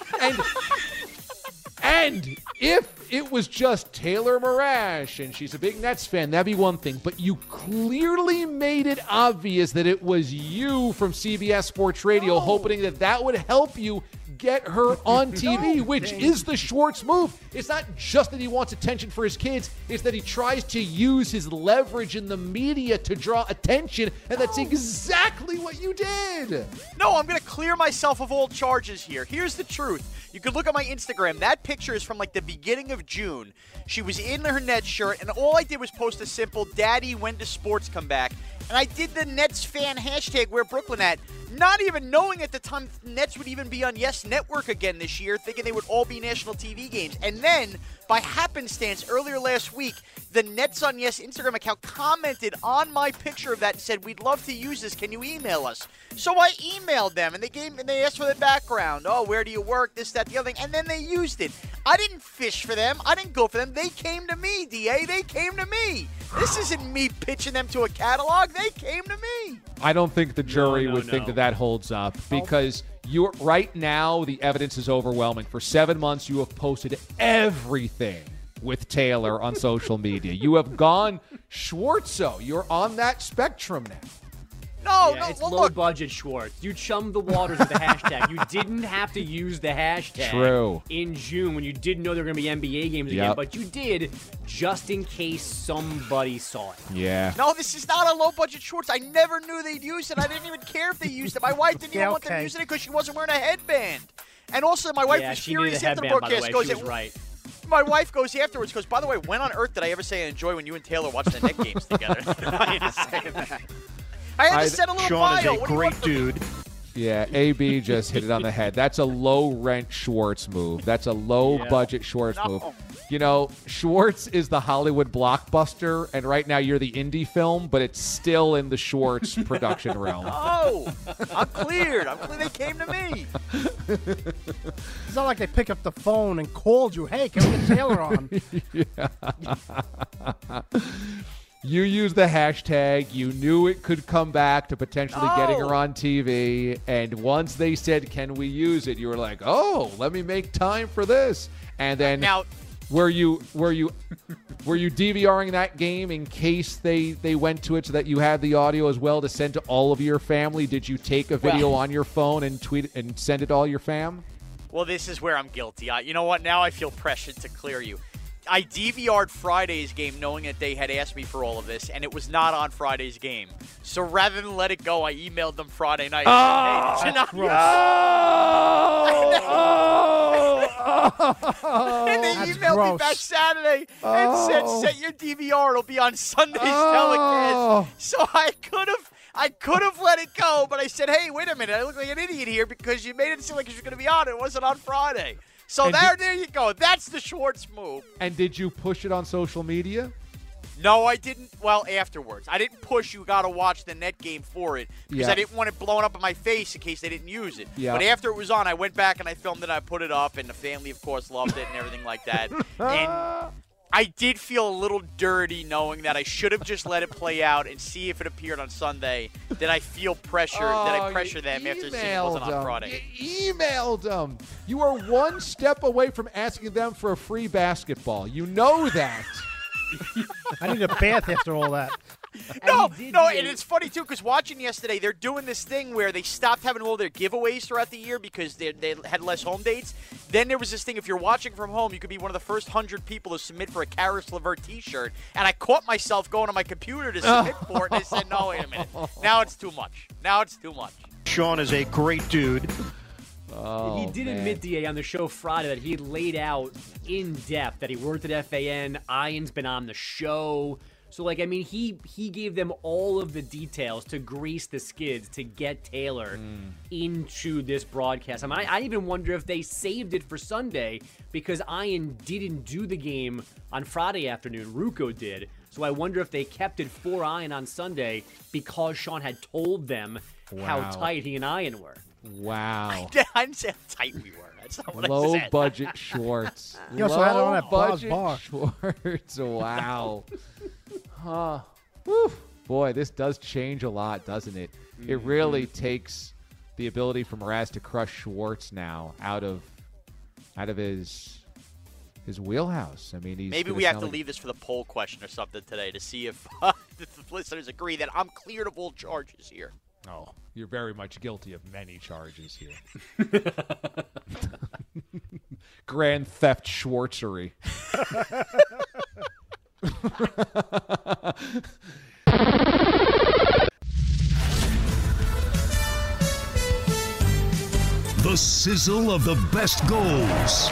And if it was just Taylor Morash and she's a big Nets fan, that'd be one thing. But you clearly made it obvious that it was you from CBS Sports Radio, hoping that that would help you get her on TV, which is the Schwartz move. It's not just that he wants attention for his kids. It's that he tries to use his leverage in the media to draw attention, and that's exactly what you did. No, I'm going to clear myself of all charges here. Here's the truth. You could look at my Instagram. That picture is from like the beginning of June. She was in her Nets shirt, and all I did was post a simple, Daddy, when does sports come back? And I did the Nets fan hashtag, where Brooklyn at, not even knowing at the time Nets would even be on Yes Network again this year, thinking they would all be national TV games. And then, by happenstance, earlier last week, the Nets on Yes Instagram account commented on my picture of that and said, we'd love to use this. Can you email us? So I emailed them, and they asked for the background. Oh, where do you work? This, that, the other thing. And then they used it. I didn't fish for them. I didn't go for them. They came to me, DA. They came to me. This isn't me pitching them to a catalog. They came to me. I don't think the jury would think that holds up because you're right now the evidence is overwhelming. For 7 months, you have posted everything with Taylor on social media. You have gone Schwartzo. You're on that spectrum now. It's low-budget Schwartz. You chummed the waters with the hashtag. You didn't have to use the hashtag in June when you didn't know there were going to be NBA games again, but you did just in case somebody saw it. Yeah. No, this is not a low-budget Schwartz. I never knew they'd use it. I didn't even care if they used it. My wife didn't even want them using it because she wasn't wearing a headband. And also, my wife was furious after the broadcast. My wife goes afterwards, goes, by the way, when on earth did I ever say I enjoy when you and Taylor watch the net games together? I had to say that. I had to send a little bio. Sean is a great dude. Yeah, AB just hit it on the head. That's a low-rent Schwartz move. That's a low-budget Schwartz move. You know, Schwartz is the Hollywood blockbuster, and right now you're the indie film, but it's still in the Schwartz production realm. Oh, I'm cleared. They came to me. It's not like they picked up the phone and called you, hey, can we get Taylor on? You used the hashtag. You knew it could come back to potentially getting her on TV. And once they said, can we use it? You were like, oh, let me make time for this. And then were you DVRing that game in case they went to it so that you had the audio as well to send to all of your family? Did you take a video on your phone and tweet it and send it to all your fam? Well, this is where I'm guilty. You know what? Now I feel pressured to clear you. I DVR'd Friday's game knowing that they had asked me for all of this, and it was not on Friday's game. So rather than let it go, I emailed them Friday night. And they emailed me back Saturday and said, set your DVR. It'll be on Sunday's telecast. So I could have let it go, but I said, hey, wait a minute. I look like an idiot here because you made it seem like you were going to be on it. It wasn't on Friday. So there you go. That's the Schwartz move. And did you push it on social media? No, I didn't. Well, afterwards. I didn't push you got to watch the net game for it because I didn't want it blowing up in my face in case they didn't use it. Yeah. But after it was on, I went back and I filmed it. I put it up, and the family, of course, loved it and everything like that. I did feel a little dirty knowing that I should have just let it play out and see if it appeared on Sunday. Did I feel pressure? Did I pressure them after seeing it wasn't on Friday? You emailed them. You are one step away from asking them for a free basketball. You know that. I need a bath after all that. No, and it's funny, too, because watching yesterday, they're doing this thing where they stopped having all their giveaways throughout the year because they had less home dates. Then there was this thing, if you're watching from home, you could be one of the first 100 people to submit for a Karis LeVert t-shirt. And I caught myself going on my computer to submit for it, and I said, no, wait a minute. Now it's too much. Sean is a great dude. He did admit, DA, on the show Friday that he laid out in depth that he worked at FAN. Ian's been on the show. So, he gave them all of the details to grease the skids to get Taylor into this broadcast. I even wonder if they saved it for Sunday because Ian didn't do the game on Friday afternoon. Ruocco did. So I wonder if they kept it for Ian on Sunday because Sean had told them how tight he and Ian were. Wow. I didn't say how tight we were. That's not what I said. Low-budget Schwartz. Low-budget Schwartz. Wow. Huh. Whew. Boy, this does change a lot, doesn't it? Mm-hmm. It really takes the ability for Mraz to crush Schwartz now out of his wheelhouse. Maybe we have to leave this for the poll question or something today to see if the listeners agree that I'm cleared of all charges here. Oh, you're very much guilty of many charges here. Grand theft Schwartzery. The sizzle of the best goals.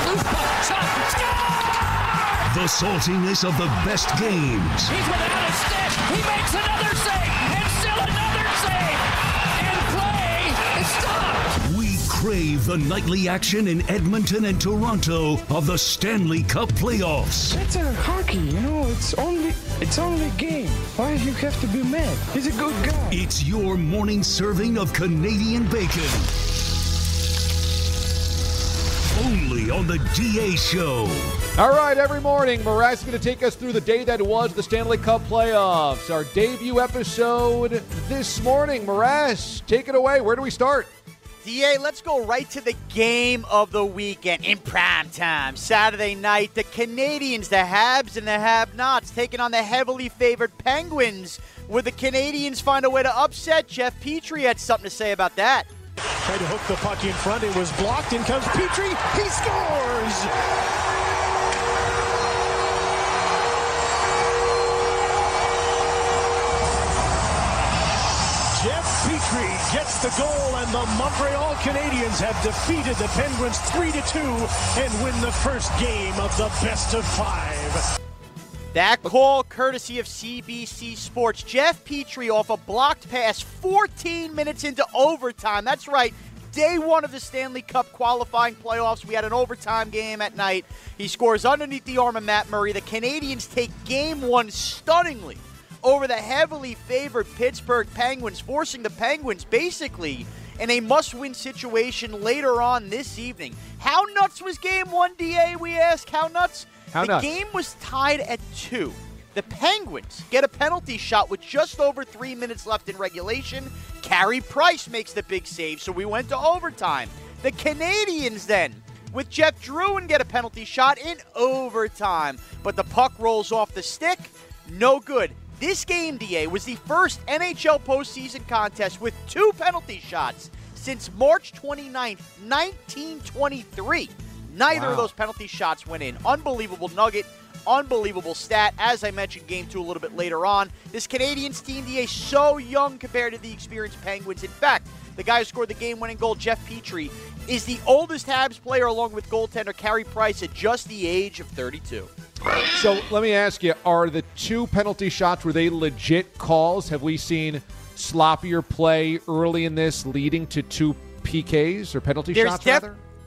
The saltiness of the best games. He's without a stick. He makes another save. And still another save. And play is stopped. We crave the nightly action in Edmonton and Toronto of the Stanley Cup playoffs. It's a hockey, it's only a game. Why do you have to be mad? He's a good guy. It's your morning serving of Canadian bacon. Only on the DA Show. All right, every morning, Mraz is going to take us through the day that was the Stanley Cup playoffs. Our debut episode this morning. Mraz, take it away. Where do we start? DA, let's go right to the game of the weekend in prime time. Saturday night, the Canadians, the Habs and the Have-Nots, taking on the heavily favored Penguins. Would the Canadians find a way to upset? Jeff Petrie had something to say about that. Tried to hook the puck in front. It was blocked. In comes Petrie. He scores! Jeff Petrie gets the goal, and the Montreal Canadiens have defeated the Penguins 3-2 and win the first game of the best of five. That call courtesy of CBC Sports. Jeff Petrie off a blocked pass 14 minutes into overtime. That's right. Day one of the Stanley Cup qualifying playoffs. We had an overtime game at night. He scores underneath the arm of Matt Murray. The Canadians take game one stunningly over the heavily favored Pittsburgh Penguins, forcing the Penguins basically in a must-win situation later on this evening. How nuts was game one, DA, we ask? How nuts? The game was tied at 2. The Penguins get a penalty shot with just over 3 minutes left in regulation. Carey Price makes the big save, so we went to overtime. The Canadians then, with Jeff Drouin, get a penalty shot in overtime. But the puck rolls off the stick. No good. This game, DA, was the first NHL postseason contest with 2 penalty shots since March 29th, 1923. Neither of those penalty shots went in. Unbelievable nugget, unbelievable stat. As I mentioned, game 2 a little bit later on. This Canadiens team, DA, so young compared to the experienced Penguins. In fact, the guy who scored the game-winning goal, Jeff Petrie, is the oldest Habs player along with goaltender Carey Price at just the age of 32. So let me ask you, are the 2 penalty shots, were they legit calls? Have we seen sloppier play early in this leading to 2 PKs or penalty shots, rather?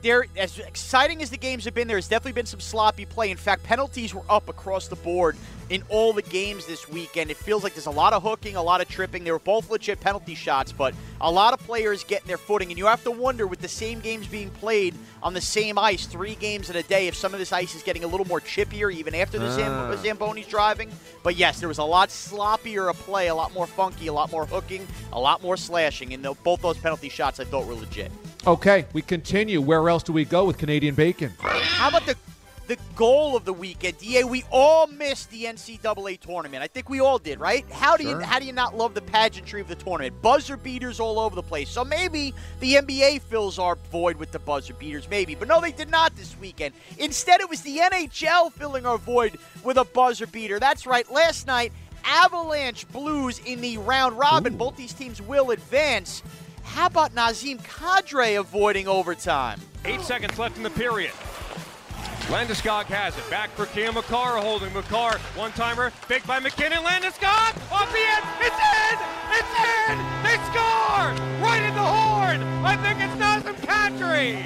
as exciting as the games have been, there's definitely been some sloppy play. In fact, penalties were up across the board in all the games this weekend. It feels like there's a lot of hooking, a lot of tripping. They were both legit penalty shots, but a lot of players getting their footing. And you have to wonder, with the same games being played on the same ice 3 games in a day, if some of this ice is getting a little more chippier even after the Zamboni's driving. But yes, there was a lot sloppier a play, a lot more funky, a lot more hooking, a lot more slashing. And both those penalty shots I thought were legit. Okay, we continue. Where else do we go with Canadian bacon? How about the goal of the weekend, DA? We all missed the NCAA tournament. I think we all did, right? How do you not love the pageantry of the tournament? Buzzer beaters all over the place. So maybe the NBA fills our void with the buzzer beaters, maybe. But no, they did not this weekend. Instead, it was the NHL filling our void with a buzzer beater. That's right. Last night, Avalanche Blues in the round robin. Ooh. Both these teams will advance. How about Nazem Kadri avoiding overtime? 8 seconds left in the period. Landeskog has it. Back for Cam Makar, holding Makar. One-timer, fake by McKinnon. Landeskog, off the end. It's in! It's in! They score! Right in the horn! I think it's Nazem Kadri!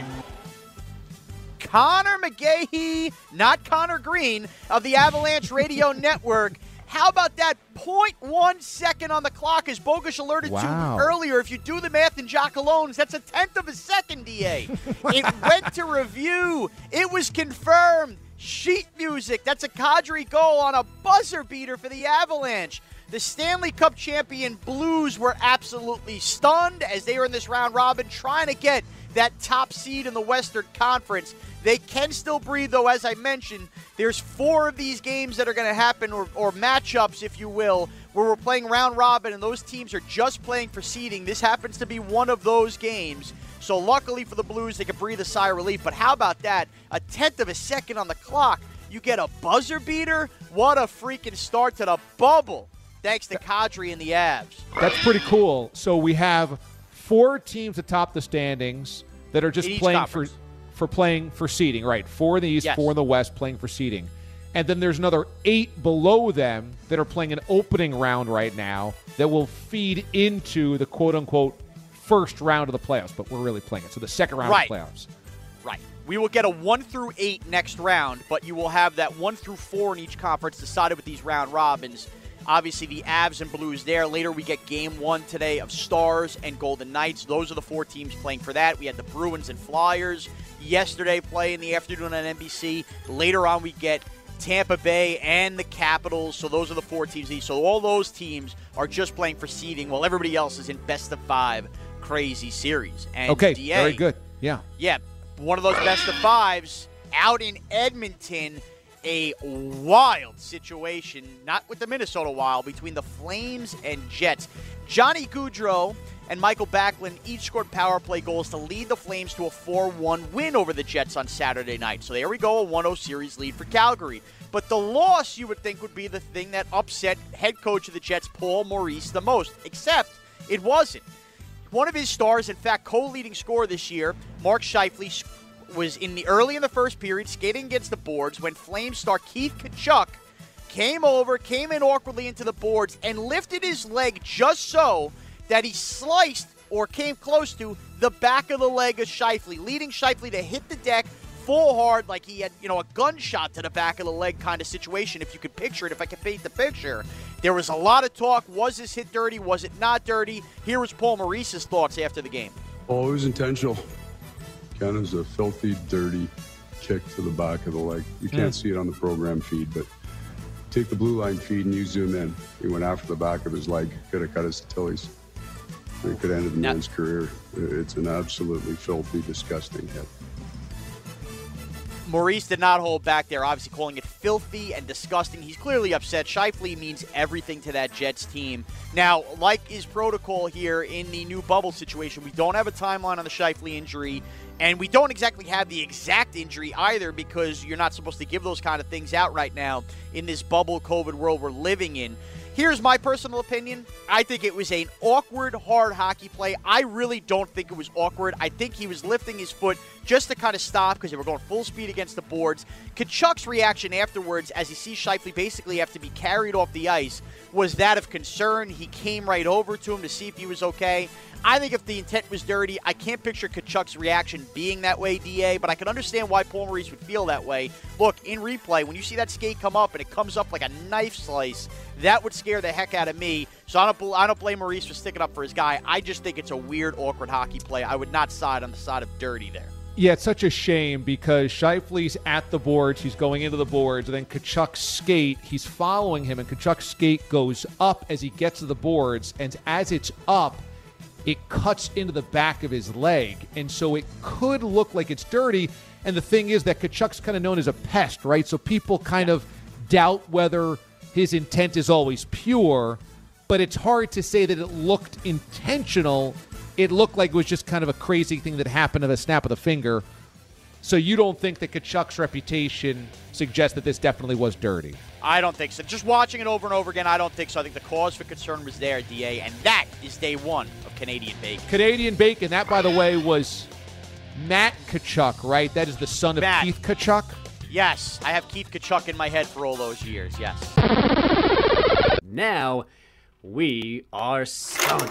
Connor McGahey, not Connor Green, of the Avalanche Radio Network. How about that 0.1 second on the clock, as Bogusch alerted to earlier? If you do the math in Jock Alone's, that's a 1/10 of a second, DA. It went to review. It was confirmed. Sheet music. That's a Kadri goal on a buzzer beater for the Avalanche. The Stanley Cup champion Blues were absolutely stunned as they were in this round robin trying to get that top seed in the Western Conference. They can still breathe, though, as I mentioned. There's 4 of these games that are going to happen, or matchups, if you will, where we're playing round robin, and those teams are just playing for seeding. This happens to be one of those games. So luckily for the Blues, they can breathe a sigh of relief. But how about that? A 1/10 of a second on the clock. You get a buzzer beater? What a freaking start to the bubble. Thanks to Kadri and the Avs. That's pretty cool. So we have 4 teams atop the standings that are just playing playing for seeding, right? 4 in the East, 4 in the West, playing for seeding. And then there's another 8 below them that are playing an opening round right now that will feed into the quote-unquote first round of the playoffs, but we're really playing it. So the second round of the playoffs. Right. We will get a 1 through 8 next round, but you will have that 1 through 4 in each conference decided with these round robins. Obviously, the Avs and Blues there. Later, we get Game 1 today of Stars and Golden Knights. Those are the 4 teams playing for that. We had the Bruins and Flyers yesterday play in the afternoon on NBC. Later on, we get Tampa Bay and the Capitals. So those are the 4 teams. So all those teams are just playing for seeding while everybody else is in best-of-5 crazy series. And okay, DA, very good. Yeah. Yeah, one of those best-of-5s out in Edmonton. A wild situation, not with the Minnesota Wild, between the Flames and Jets. Johnny Gaudreau and Michael Backlund each scored power play goals to lead the Flames to a 4-1 win over the Jets on Saturday night. So there we go, a 1-0 series lead for Calgary. But the loss, you would think, would be the thing that upset head coach of the Jets, Paul Maurice, the most, except it wasn't. One of his stars, in fact, co-leading scorer this year, Mark Scheifele, was early in the first period, skating against the boards when Flames star Keith Tkachuk came in awkwardly into the boards and lifted his leg just so that he sliced or came close to the back of the leg of Scheifele, leading Scheifele to hit the deck full hard like he had, a gunshot to the back of the leg kind of situation, if you could picture it, if I could paint the picture. There was a lot of talk. Was this hit dirty? Was it not dirty? Here was Paul Maurice's thoughts after the game. Oh, it was intentional. Kind of a filthy, dirty kick to the back of the leg. You can't see it on the program feed, but take the blue line feed and you zoom in. He went after the back of his leg, could have cut his Achilles. It could have ended the man's career. It's an absolutely filthy, disgusting hit. Maurice did not hold back there, obviously calling it filthy and disgusting. He's clearly upset. Scheifele means everything to that Jets team. Now, like is protocol here in the new bubble situation, we don't have a timeline on the Scheifele injury, and we don't exactly have the exact injury either, because you're not supposed to give those kind of things out right now in this bubble COVID world we're living in. Here's my personal opinion. I think it was an awkward, hard hockey play. I really don't think it was awkward. I think he was lifting his foot just to kind of stop because they were going full speed against the boards. Tkachuk's reaction afterwards, as he sees Scheifele basically have to be carried off the ice, was that of concern. He came right over to him to see if he was okay. I think if the intent was dirty, I can't picture Tkachuk's reaction being that way, DA, but I can understand why Paul Maurice would feel that way. Look, in replay, when you see that skate come up and it comes up like a knife slice, that would scare the heck out of me. So I don't blame Maurice for sticking up for his guy. I just think it's a weird, awkward hockey play. I would not side on the side of dirty there. Yeah, it's such a shame because Scheifele's at the boards. He's going into the boards. And then Tkachuk's skate, he's following him, and Tkachuk's skate goes up as he gets to the boards. And as it's up, it cuts into the back of his leg. And so it could look like it's dirty. And the thing is that Tkachuk's kind of known as a pest, right? So people kind of doubt whether his intent is always pure. But it's hard to say that it looked intentional. It looked like it was just kind of a crazy thing that happened at a snap of the finger. So you don't think that Tkachuk's reputation suggests that this definitely was dirty? I don't think so. Just watching it over and over again, I don't think so. I think the cause for concern was there, DA, and that is day one of Canadian Bacon. Canadian Bacon, that, by the way, was Matt Tkachuk, right? That is the son of Keith Tkachuk? Yes, I have Keith Tkachuk in my head for all those years, yes. Now, we are stunned.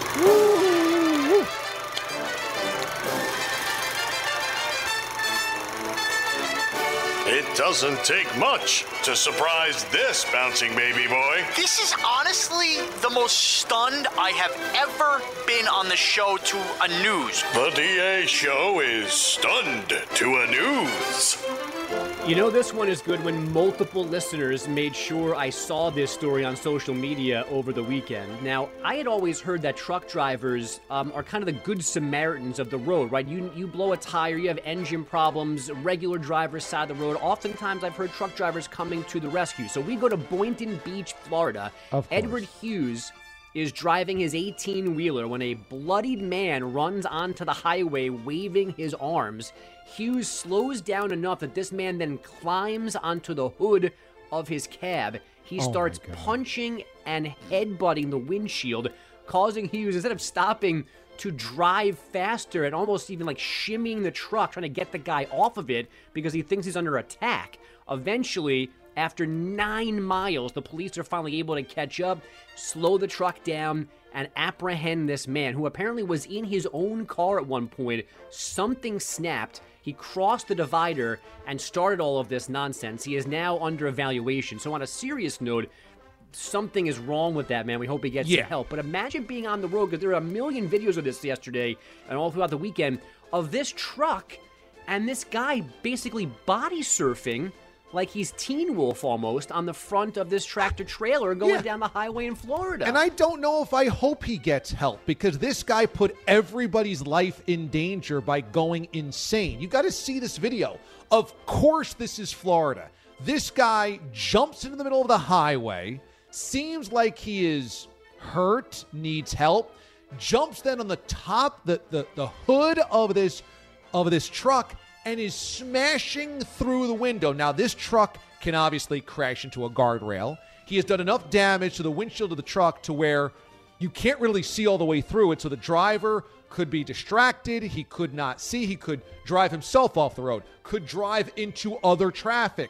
It doesn't take much to surprise this bouncing baby boy. This is honestly the most stunned I have ever been on the show to a news. The DA show is stunned to a news. You know, this one is good when multiple listeners made sure I saw this story on social media over the weekend. Now, I had always heard that truck drivers are kind of the good Samaritans of the road, right? You blow a tire, you have engine problems, regular drivers side of the road. Oftentimes, I've heard truck drivers coming to the rescue. So we go to Boynton Beach, Florida. Edward Hughes is driving his 18-wheeler when a bloodied man runs onto the highway waving his arms. Hughes slows down enough that this man then climbs onto the hood of his cab. He starts punching and headbutting the windshield, causing Hughes, instead of stopping, to drive faster and almost even like shimmying the truck, trying to get the guy off of it because he thinks he's under attack. Eventually, after 9 miles, the police are finally able to catch up, slow the truck down, and apprehend this man, who apparently was in his own car at one point. Something snapped. He crossed the divider and started all of this nonsense. He is now under evaluation. So on a serious note, something is wrong with that man. We hope he gets help. But imagine being on the road, because there are a million videos of this yesterday and all throughout the weekend of this truck and this guy basically body surfing like he's Teen Wolf almost on the front of this tractor trailer going down the highway in Florida. And I don't know if I hope he gets help, because this guy put everybody's life in danger by going insane. You got to see this video. Of course this is Florida. This guy jumps into the middle of the highway, seems like he is hurt, needs help, jumps then on the top, the hood of this truck, and is smashing through the window. Now, this truck can obviously crash into a guardrail. He has done enough damage to the windshield of the truck to where you can't really see all the way through it, so the driver could be distracted. He could not see. He could drive himself off the road, could drive into other traffic,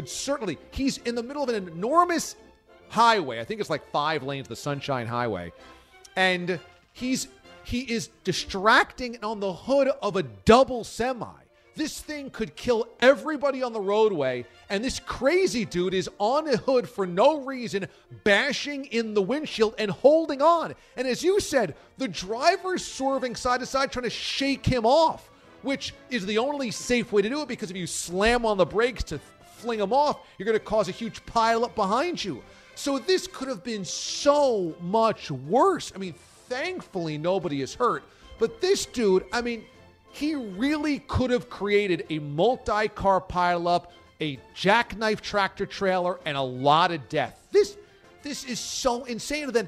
he's in the middle of an enormous highway. I think it's like 5 lanes, the Sunshine Highway. And he is distracting on the hood of a double semi. This thing could kill everybody on the roadway, and this crazy dude is on a hood for no reason, bashing in the windshield and holding on. And as you said, the driver's swerving side to side, trying to shake him off, which is the only safe way to do it, because if you slam on the brakes to fling him off, you're going to cause a huge pileup behind you. So this could have been so much worse. I mean, thankfully nobody is hurt, but this dude, I mean, he really could have created a multi-car pileup, a jackknife tractor trailer, and a lot of death. This is so insane. And then,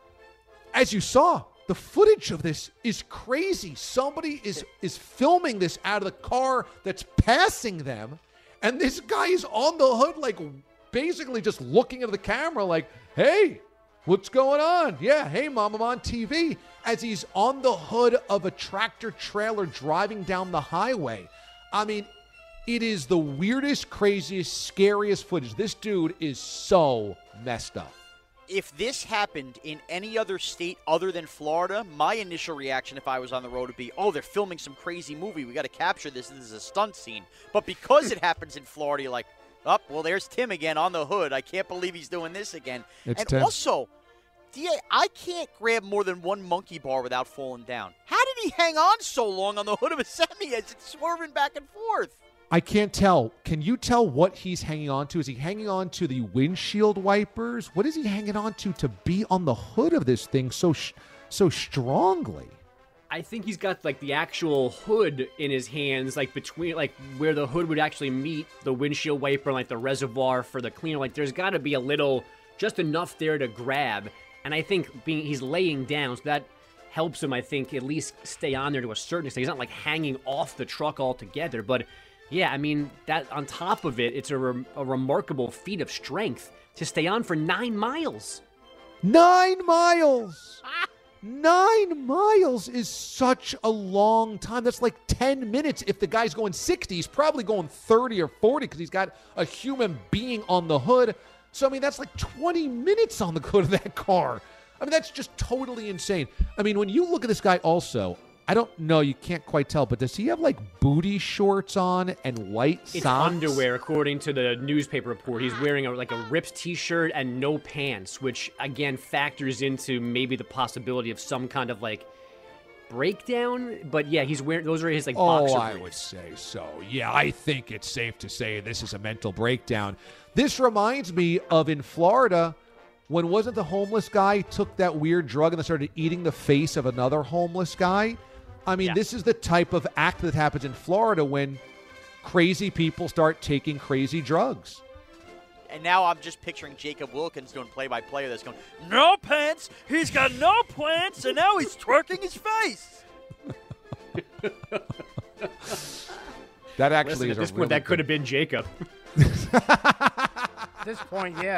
as you saw, the footage of this is crazy. Somebody is filming this out of the car that's passing them, and this guy is on the hood, like, basically just looking at the camera like, hey, what's going on? Yeah, hey, Mom, I'm on TV. As he's on the hood of a tractor trailer driving down the highway. I mean, it is the weirdest, craziest, scariest footage. This dude is so messed up. if this happened in any other state other than Florida, my initial reaction if I was on the road would be, oh, they're filming some crazy movie. We got to capture this. This is a stunt scene. But because it happens in Florida, you're like, oh, well, there's Tim again on the hood. I can't believe he's doing this again. It's and Tim. Also, DA, I can't grab more than one monkey bar without falling down. How did he hang on so long on the hood of a semi as it's swerving back and forth? I can't tell. Can you tell what he's hanging on to? Is he hanging on to the windshield wipers? What is he hanging on to be on the hood of this thing so strongly? I think he's got like the actual hood in his hands, like between like where the hood would actually meet the windshield wiper, like the reservoir for the cleaner. Like there's got to be a little, just enough there to grab. And I think he's laying down, so that helps him, I think, at least stay on there to a certain extent. He's not like hanging off the truck altogether, but yeah, I mean, that on top of it, it's a remarkable feat of strength to stay on for 9 miles. 9 miles! 9 miles is such a long time. That's like 10 minutes. If the guy's going 60, he's probably going 30 or 40 because he's got a human being on the hood. So, I mean, that's like 20 minutes on the hood of that car. I mean, that's just totally insane. I mean, when you look at this guy also, I don't know, you can't quite tell, but does he have like booty shorts on and white socks? It's underwear, according to the newspaper report. He's wearing like a ripped t-shirt and no pants, which again factors into maybe the possibility of some kind of like breakdown. But yeah, he's wearing, those are his like boxer briefs. I would say so. Yeah, I think it's safe to say this is a mental breakdown. This reminds me of in Florida, when wasn't the homeless guy took that weird drug and then started eating the face of another homeless guy? I mean, This is the type of act that happens in Florida when crazy people start taking crazy drugs. And now I'm just picturing Jacob Wilkins doing play-by-play of this, going, no pants, he's got no pants, and now he's twerking his face. That actually Listen, is at this point, that could have been Jacob. At this point, yeah.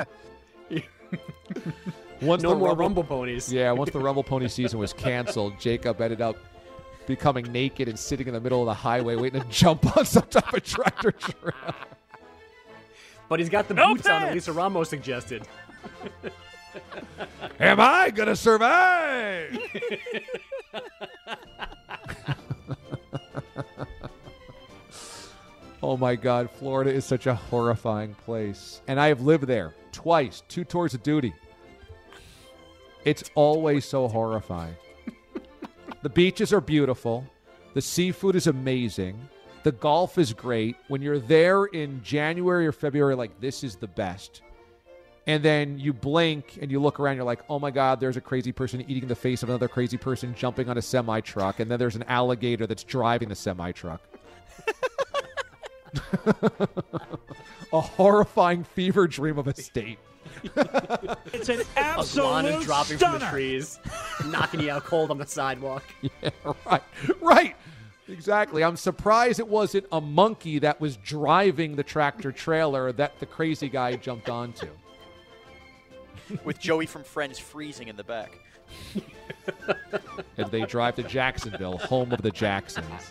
Once no more Rumble Ponies. Yeah, once the Rumble Pony season was canceled, Jacob ended up becoming naked and sitting in the middle of the highway waiting to jump on some type of tractor trailer. But he's got the boots on that Lisa Ramos suggested. Am I going to survive? Oh, my God. Florida is such a horrifying place. And I have lived there twice, 2 tours of duty. It's always so horrifying. The beaches are beautiful. The seafood is amazing. The golf is great. When you're there in January or February, like, this is the best. And then you blink and you look around, you're like, oh, my God, there's a crazy person eating the face of another crazy person jumping on a semi-truck. And then there's an alligator that's driving the semi-truck. A horrifying fever dream of a state. It's an absolute iguana dropping stunner. from the trees, knocking you out cold on the sidewalk. Yeah, right. Exactly. I'm surprised it wasn't a monkey that was driving the tractor trailer that the crazy guy jumped onto. With Joey from Friends freezing in the back. As they drive to Jacksonville, home of the Jacksons.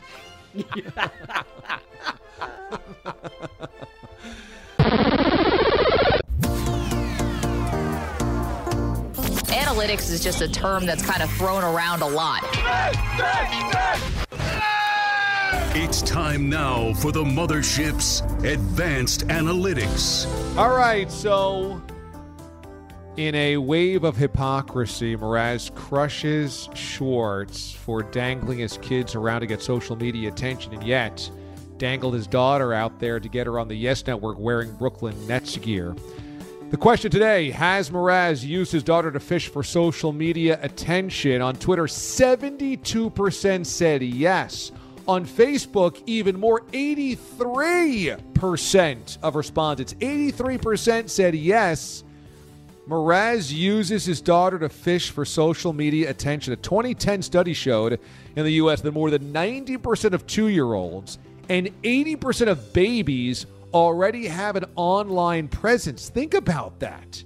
Analytics is just a term that's kind of thrown around a lot. It's time now for the Mothership's Advanced Analytics. All right, so in a wave of hypocrisy, Mraz crushes Schwartz for dangling his kids around to get social media attention, and yet dangled his daughter out there to get her on the Yes Network wearing Brooklyn Nets gear. The question today, has Mraz used his daughter to fish for social media attention? On Twitter, 72% said yes. On Facebook, even more, 83% of respondents, 83% said yes. Mraz uses his daughter to fish for social media attention. A 2010 study showed in the U.S. that more than 90% of 2-year-olds and 80% of babies already have an online presence. Think about that.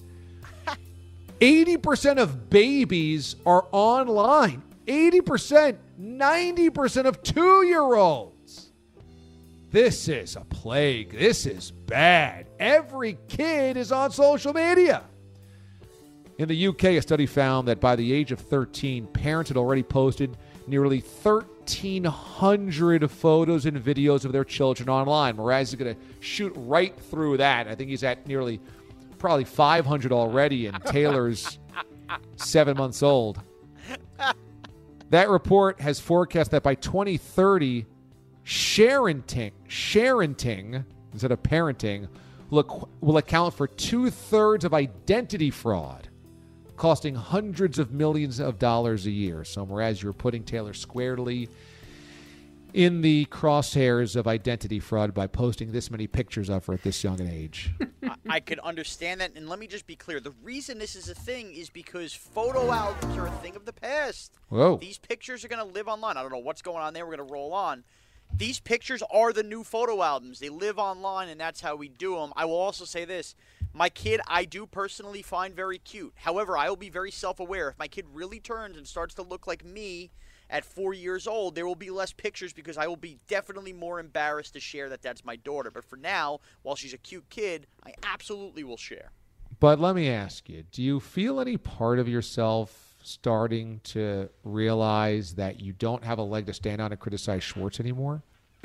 80% of babies are online. 80%, 90% of 2-year-olds. This is a plague. This is bad. Every kid is on social media. In the UK, a study found that by the age of 13, parents had already posted nearly 1,300 photos and videos of their children online. Mraz is going to shoot right through that. I think he's at probably 500 already, and Taylor's 7 months old. That report has forecast that by 2030, sharenting instead of parenting will account for 2/3 of identity fraud, costing hundreds of millions of dollars a year. So, Mraz, you're putting Taylor squarely in the crosshairs of identity fraud by posting this many pictures of her at this young an age. I could understand that, and let me just be clear. The reason this is a thing is because photo albums are a thing of the past. Whoa. These pictures are going to live online. I don't know what's going on there. We're going to roll on. These pictures are the new photo albums. They live online, and that's how we do them. I will also say this. My kid, I do personally find very cute. However, I will be very self-aware. If my kid really turns and starts to look like me at 4 years old, there will be less pictures because I will be definitely more embarrassed to share that that's my daughter. But for now, while she's a cute kid, I absolutely will share. But let me ask you, do you feel any part of yourself starting to realize that you don't have a leg to stand on and criticize Schwartz anymore?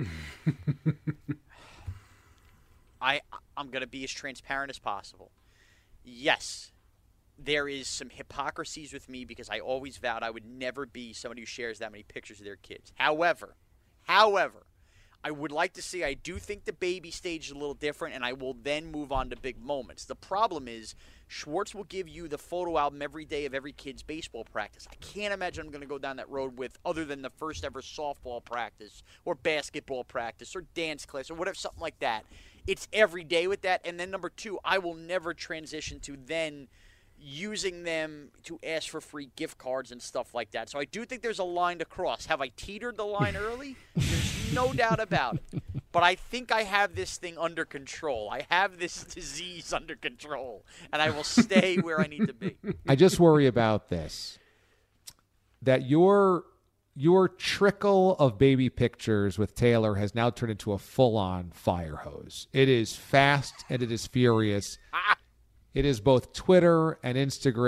I'm going to be as transparent as possible. Yes, there is some hypocrisies with me because I always vowed I would never be somebody who shares that many pictures of their kids. However, I would like to say I do think the baby stage is a little different, and I will then move on to big moments. The problem is Schwartz will give you the photo album every day of every kid's baseball practice. I can't imagine I'm going to go down that road with other than the first ever softball practice or basketball practice or dance class or whatever, something like that. It's every day with that. And then number two, I will never transition to then using them to ask for free gift cards and stuff like that. So I do think there's a line to cross. Have I teetered the line early? There's no doubt about it. But I think I have this thing under control. I have this disease under control, and I will stay where I need to be. I just worry about this, that your trickle of baby pictures with Taylor has now turned into a full-on fire hose. It is fast and it is furious. It is both Twitter and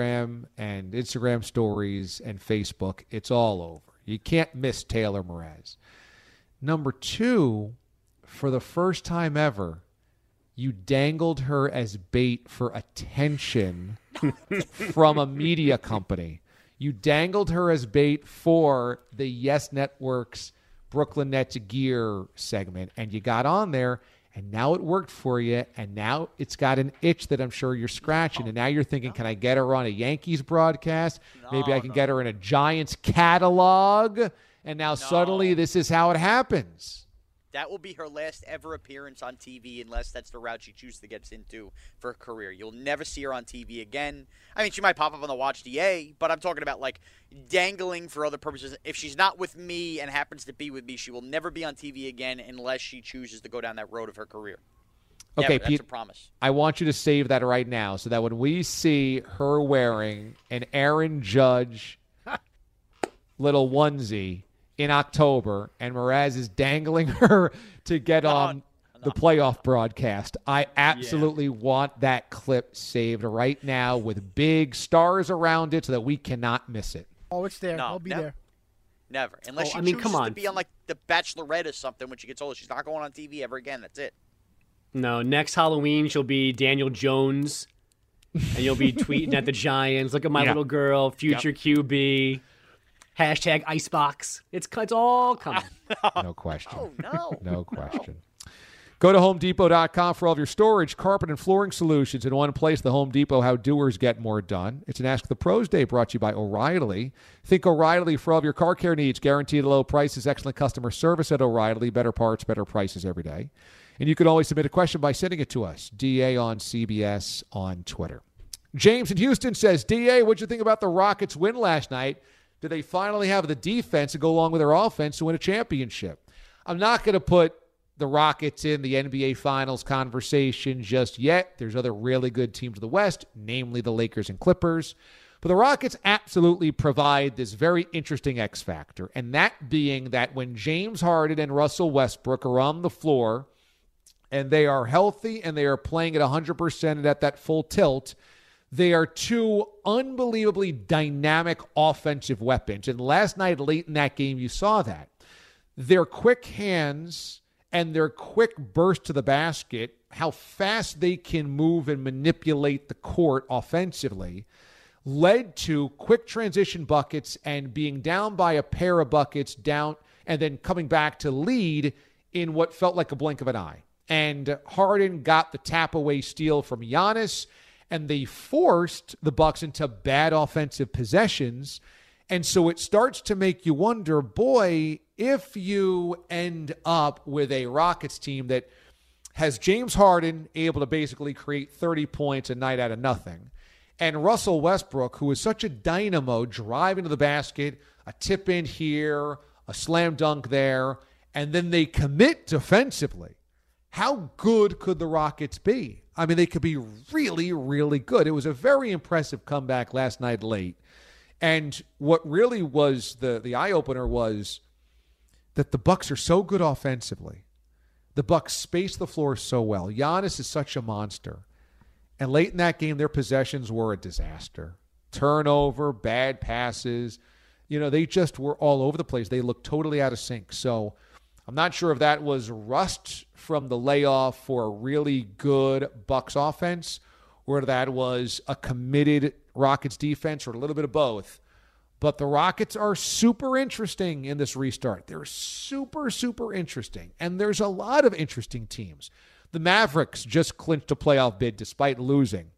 Instagram stories and Facebook. It's all over. You can't miss Taylor Mraz. Number two, for the first time ever, you dangled her as bait for attention from a media company. You dangled her as bait for the Yes Network's Brooklyn Nets Gear segment, and you got on there, and now it worked for you, and now it's got an itch that I'm sure you're scratching, and now you're thinking, can I get her on a Yankees broadcast? Maybe I can get her in a Giants catalog, and now suddenly this is how it happens. That will be her last ever appearance on TV unless that's the route she chooses to get into for her career. You'll never see her on TV again. I mean, she might pop up on the Watch DA, but I'm talking about, like, dangling for other purposes. If she's not with me and happens to be with me, she will never be on TV again unless she chooses to go down that road of her career. Okay, never. Pete, That's a promise. I want you to save that right now so that when we see her wearing an Aaron Judge little onesie in October, and Mraz is dangling her to get on the playoff broadcast, I absolutely want that clip saved right now with big stars around it so that we cannot miss it. Oh, it's there. I'll be there. Never. Unless she chooses to be on, like, The Bachelorette or something when she gets older. She's not going on TV ever again. That's it. No, next Halloween she'll be Daniel Jones, and you'll be tweeting at the Giants. Look at my little girl, future QB. Hashtag Icebox. It's all coming. No question. Oh, no. No question. Go to HomeDepot.com for all of your storage, carpet, and flooring solutions in one place. The Home Depot, how doers get more done. It's an Ask the Pros Day brought to you by O'Reilly. Think O'Reilly for all of your car care needs. Guaranteed low prices, excellent customer service at O'Reilly. Better parts, better prices every day. And you can always submit a question by sending it to us. DA on CBS on Twitter. James in Houston says, DA, what'd you think about the Rockets' win last night? Do they finally have the defense to go along with their offense to win a championship? I'm not going to put the Rockets in the NBA Finals conversation just yet. There's other really good teams in the West, namely the Lakers and Clippers. But the Rockets absolutely provide this very interesting X factor, and that being that when James Harden and Russell Westbrook are on the floor and they are healthy and they are playing at 100% and at that full tilt, They are two unbelievably dynamic offensive weapons. And last night, late in that game, you saw that. Their quick hands and their quick burst to the basket, how fast they can move and manipulate the court offensively, led to quick transition buckets and being down by a pair of buckets down and then coming back to lead in what felt like a blink of an eye. And Harden got the tap-away steal from Giannis, and they forced the Bucks into bad offensive possessions. And so it starts to make you wonder, boy, if you end up with a Rockets team that has James Harden able to basically create 30 points a night out of nothing, and Russell Westbrook, who is such a dynamo, driving to the basket, a tip in here, a slam dunk there, and then they commit defensively. How good could the Rockets be? I mean, they could be really, really good. It was a very impressive comeback last night late. And what really was the eye-opener was that the Bucks are so good offensively. The Bucks space the floor so well. Giannis is such a monster. And late in that game, their possessions were a disaster. Turnover, bad passes. They just were all over the place. They looked totally out of sync. So I'm not sure if that was rust from the layoff for a really good Bucks offense or that was a committed Rockets defense or a little bit of both. But the Rockets are super interesting in this restart. They're super, super interesting. And there's a lot of interesting teams. The Mavericks just clinched a playoff bid despite losing.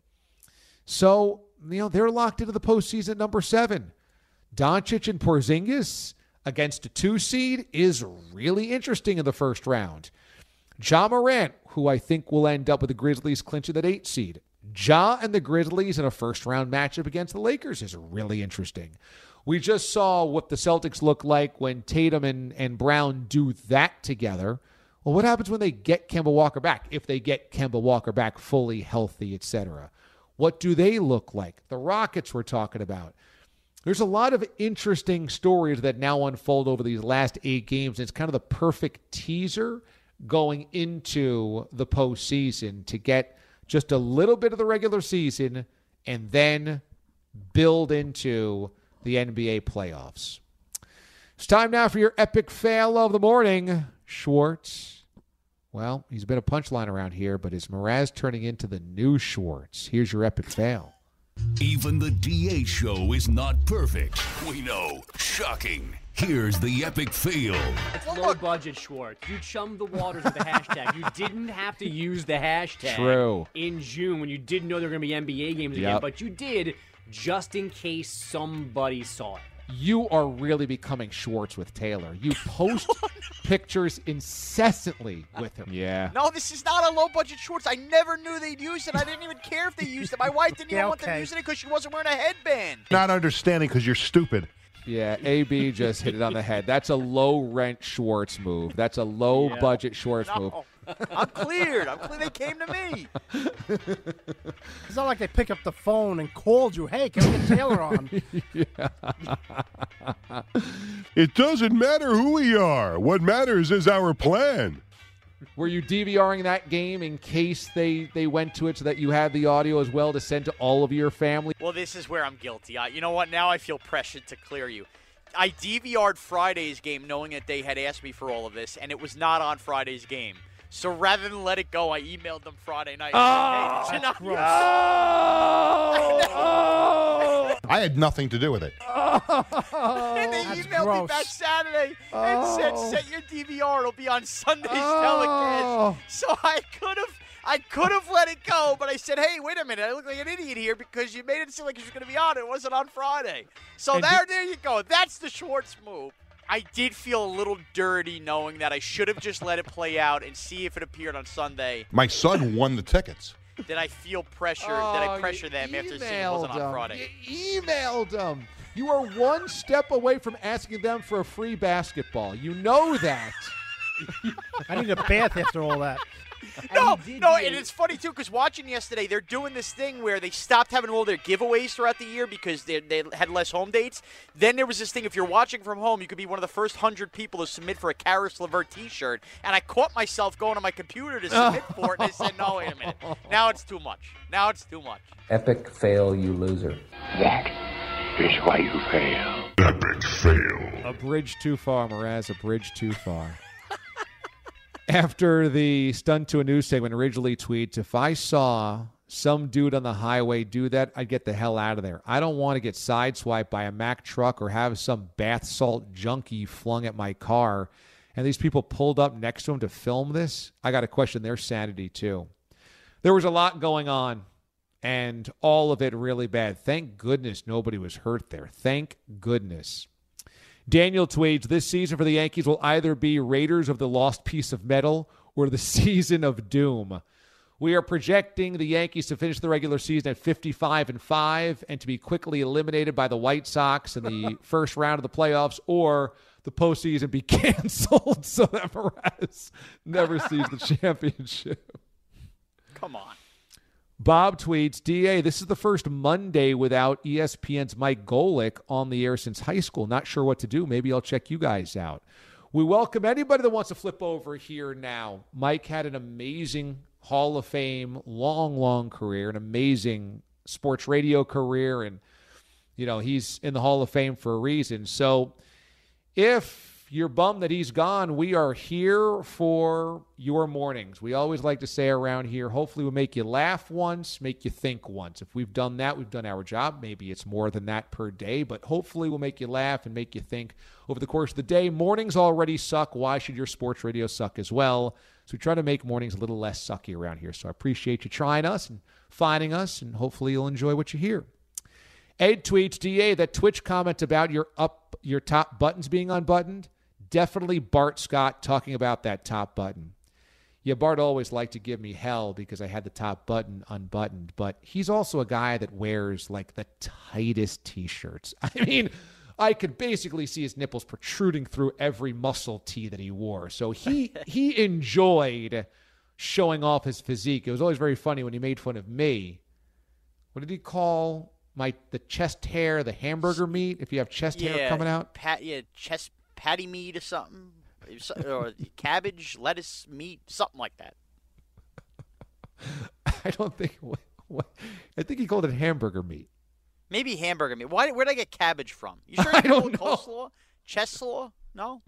So, they're locked into the postseason at number 7. Doncic and Porzingis against a 2 seed is really interesting in the first round. Ja Morant, who I think will end up with the Grizzlies clinching that 8 seed. Ja and the Grizzlies in a first-round matchup against the Lakers is really interesting. We just saw what the Celtics look like when Tatum and Brown do that together. Well, what happens when they get Kemba Walker back? If they get Kemba Walker back fully healthy, etc. What do they look like? The Rockets we're talking about. There's a lot of interesting stories that now unfold over these last 8 games. It's kind of the perfect teaser going into the postseason to get just a little bit of the regular season and then build into the NBA playoffs. It's time now for your epic fail of the morning. Schwartz. Well, he's been a punchline around here, but is Mraz turning into the new Schwartz? Here's your epic fail. Even the DA show is not perfect. We know. Shocking. Here's the epic fail. It's low budget, Schwartz. You chummed the waters with the hashtag. You didn't have to use the hashtag True. in June when you didn't know there were going to be NBA games again, but you did just in case somebody saw it. You are really becoming Schwartz with Taylor. You post pictures incessantly with him. Yeah. No, this is not a low-budget Schwartz. I never knew they'd use it. I didn't even care if they used it. My wife didn't even want them using it because she wasn't wearing a headband. Not understanding because you're stupid. Yeah, AB just hit it on the head. That's a low-rent Schwartz move. That's a low-budget Schwartz move. I'm cleared. They came to me. It's not like they pick up the phone and called you. Hey, can we get Taylor on? It doesn't matter who we are. What matters is our plan. Were you DVRing that game in case they went to it so that you had the audio as well to send to all of your family? Well, this is where I'm guilty. You know what? Now I feel pressured to clear you. I DVR'd Friday's game knowing that they had asked me for all of this, and it was not on Friday's game. So rather than let it go, I emailed them Friday night. Oh, hey, that's gross. I had nothing to do with it. And they emailed me back Saturday and said, set your DVR. It'll be on Sunday's telecast. So I could have let it go, but I said, hey, wait a minute. I look like an idiot here because you made it seem like it was going to be on. It wasn't on Friday. So there you go. That's the Schwartz move. I did feel a little dirty knowing that I should have just let it play out and see if it appeared on Sunday. My son won the tickets. Did I feel pressure? Did I pressure them after seeing it wasn't on Friday? You emailed them. You are one step away from asking them for a free basketball. You know that. I need a bath after all that. No, and it's funny, too, because watching yesterday, they're doing this thing where they stopped having all their giveaways throughout the year because they had less home dates. Then there was this thing, if you're watching from home, you could be one of the first 100 people to submit for a Karis LeVert T-shirt. And I caught myself going on my computer to submit for it, and I said, no, wait a minute. Now it's too much. Epic fail, you loser. That is why you fail. Epic fail. A bridge too far, Mraz. A bridge too far. After the Stunt to a News segment, originally tweets, if I saw some dude on the highway do that, I'd get the hell out of there. I don't want to get sideswiped by a Mack truck or have some bath salt junkie flung at my car. And these people pulled up next to him to film this. I got to question their sanity, too. There was a lot going on, and all of it really bad. Thank goodness nobody was hurt there. Thank goodness. Daniel tweets, this season for the Yankees will either be Raiders of the Lost Piece of Metal or the Season of Doom. We are projecting the Yankees to finish the regular season at 55-5 and to be quickly eliminated by the White Sox in the first round of the playoffs, or the postseason be canceled so that Mraz never sees the championship. Come on. Bob tweets, DA, this is the first Monday without ESPN's Mike Golick on the air since high school. Not sure what to do. Maybe I'll check you guys out. We welcome anybody that wants to flip over here now. Mike had an amazing Hall of Fame, long career, an amazing sports radio career, and, he's in the Hall of Fame for a reason. So if you're bummed that he's gone, we are here for your mornings. We always like to say around here, hopefully we'll make you laugh once, make you think once. If we've done that, we've done our job. Maybe it's more than that per day, but hopefully we'll make you laugh and make you think over the course of the day. Mornings already suck. Why should your sports radio suck as well? So we try to make mornings a little less sucky around here. So I appreciate you trying us and finding us, and hopefully you'll enjoy what you hear. Ed tweets, DA, that Twitch comment about your top buttons being unbuttoned, definitely Bart Scott talking about that top button. Yeah, Bart always liked to give me hell because I had the top button unbuttoned, but he's also a guy that wears like the tightest T-shirts. I mean, I could basically see his nipples protruding through every muscle tee that he wore. So he enjoyed showing off his physique. It was always very funny when he made fun of me. What did he call the chest hair, the hamburger meat, if you have chest hair coming out? Chest patty meat or something, or cabbage, lettuce, meat, something like that. I don't think. I think he called it hamburger meat. Maybe hamburger meat. Where'd I get cabbage from? You sure? I don't know. Coleslaw, chest slaw? No.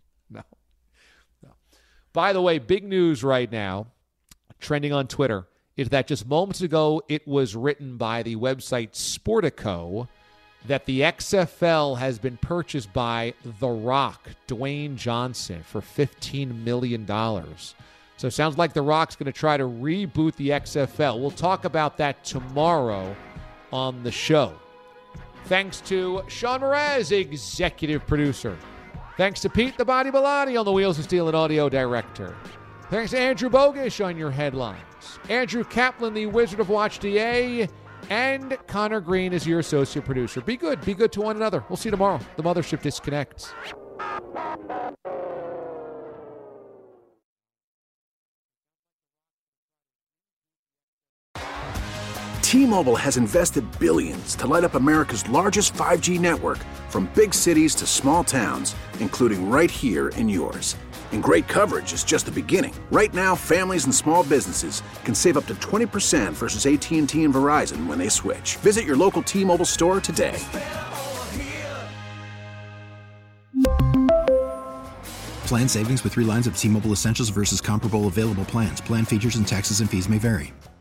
By the way, big news right now, trending on Twitter, is that just moments ago it was written by the website Sportico that the XFL has been purchased by The Rock, Dwayne Johnson, for $15 million. So it sounds like The Rock's going to try to reboot the XFL. We'll talk about that tomorrow on the show. Thanks to Sean Mraz, executive producer. Thanks to Pete the Body Bellotti on the Wheels of Steel and audio director. Thanks to Andrew Bogish on your headlines. Andrew Kaplan, the Wizard of Watch DA. And Connor Green is your associate producer. Be good to one another. We'll see you tomorrow. The Mothership disconnects. T-Mobile has invested billions to light up America's largest 5G network, from big cities to small towns, including right here in yours. And great coverage is just the beginning. Right now, families and small businesses can save up to 20% versus AT&T and Verizon when they switch. Visit your local T-Mobile store today. Plan savings with 3 lines of T-Mobile Essentials versus comparable available plans. Plan features and taxes and fees may vary.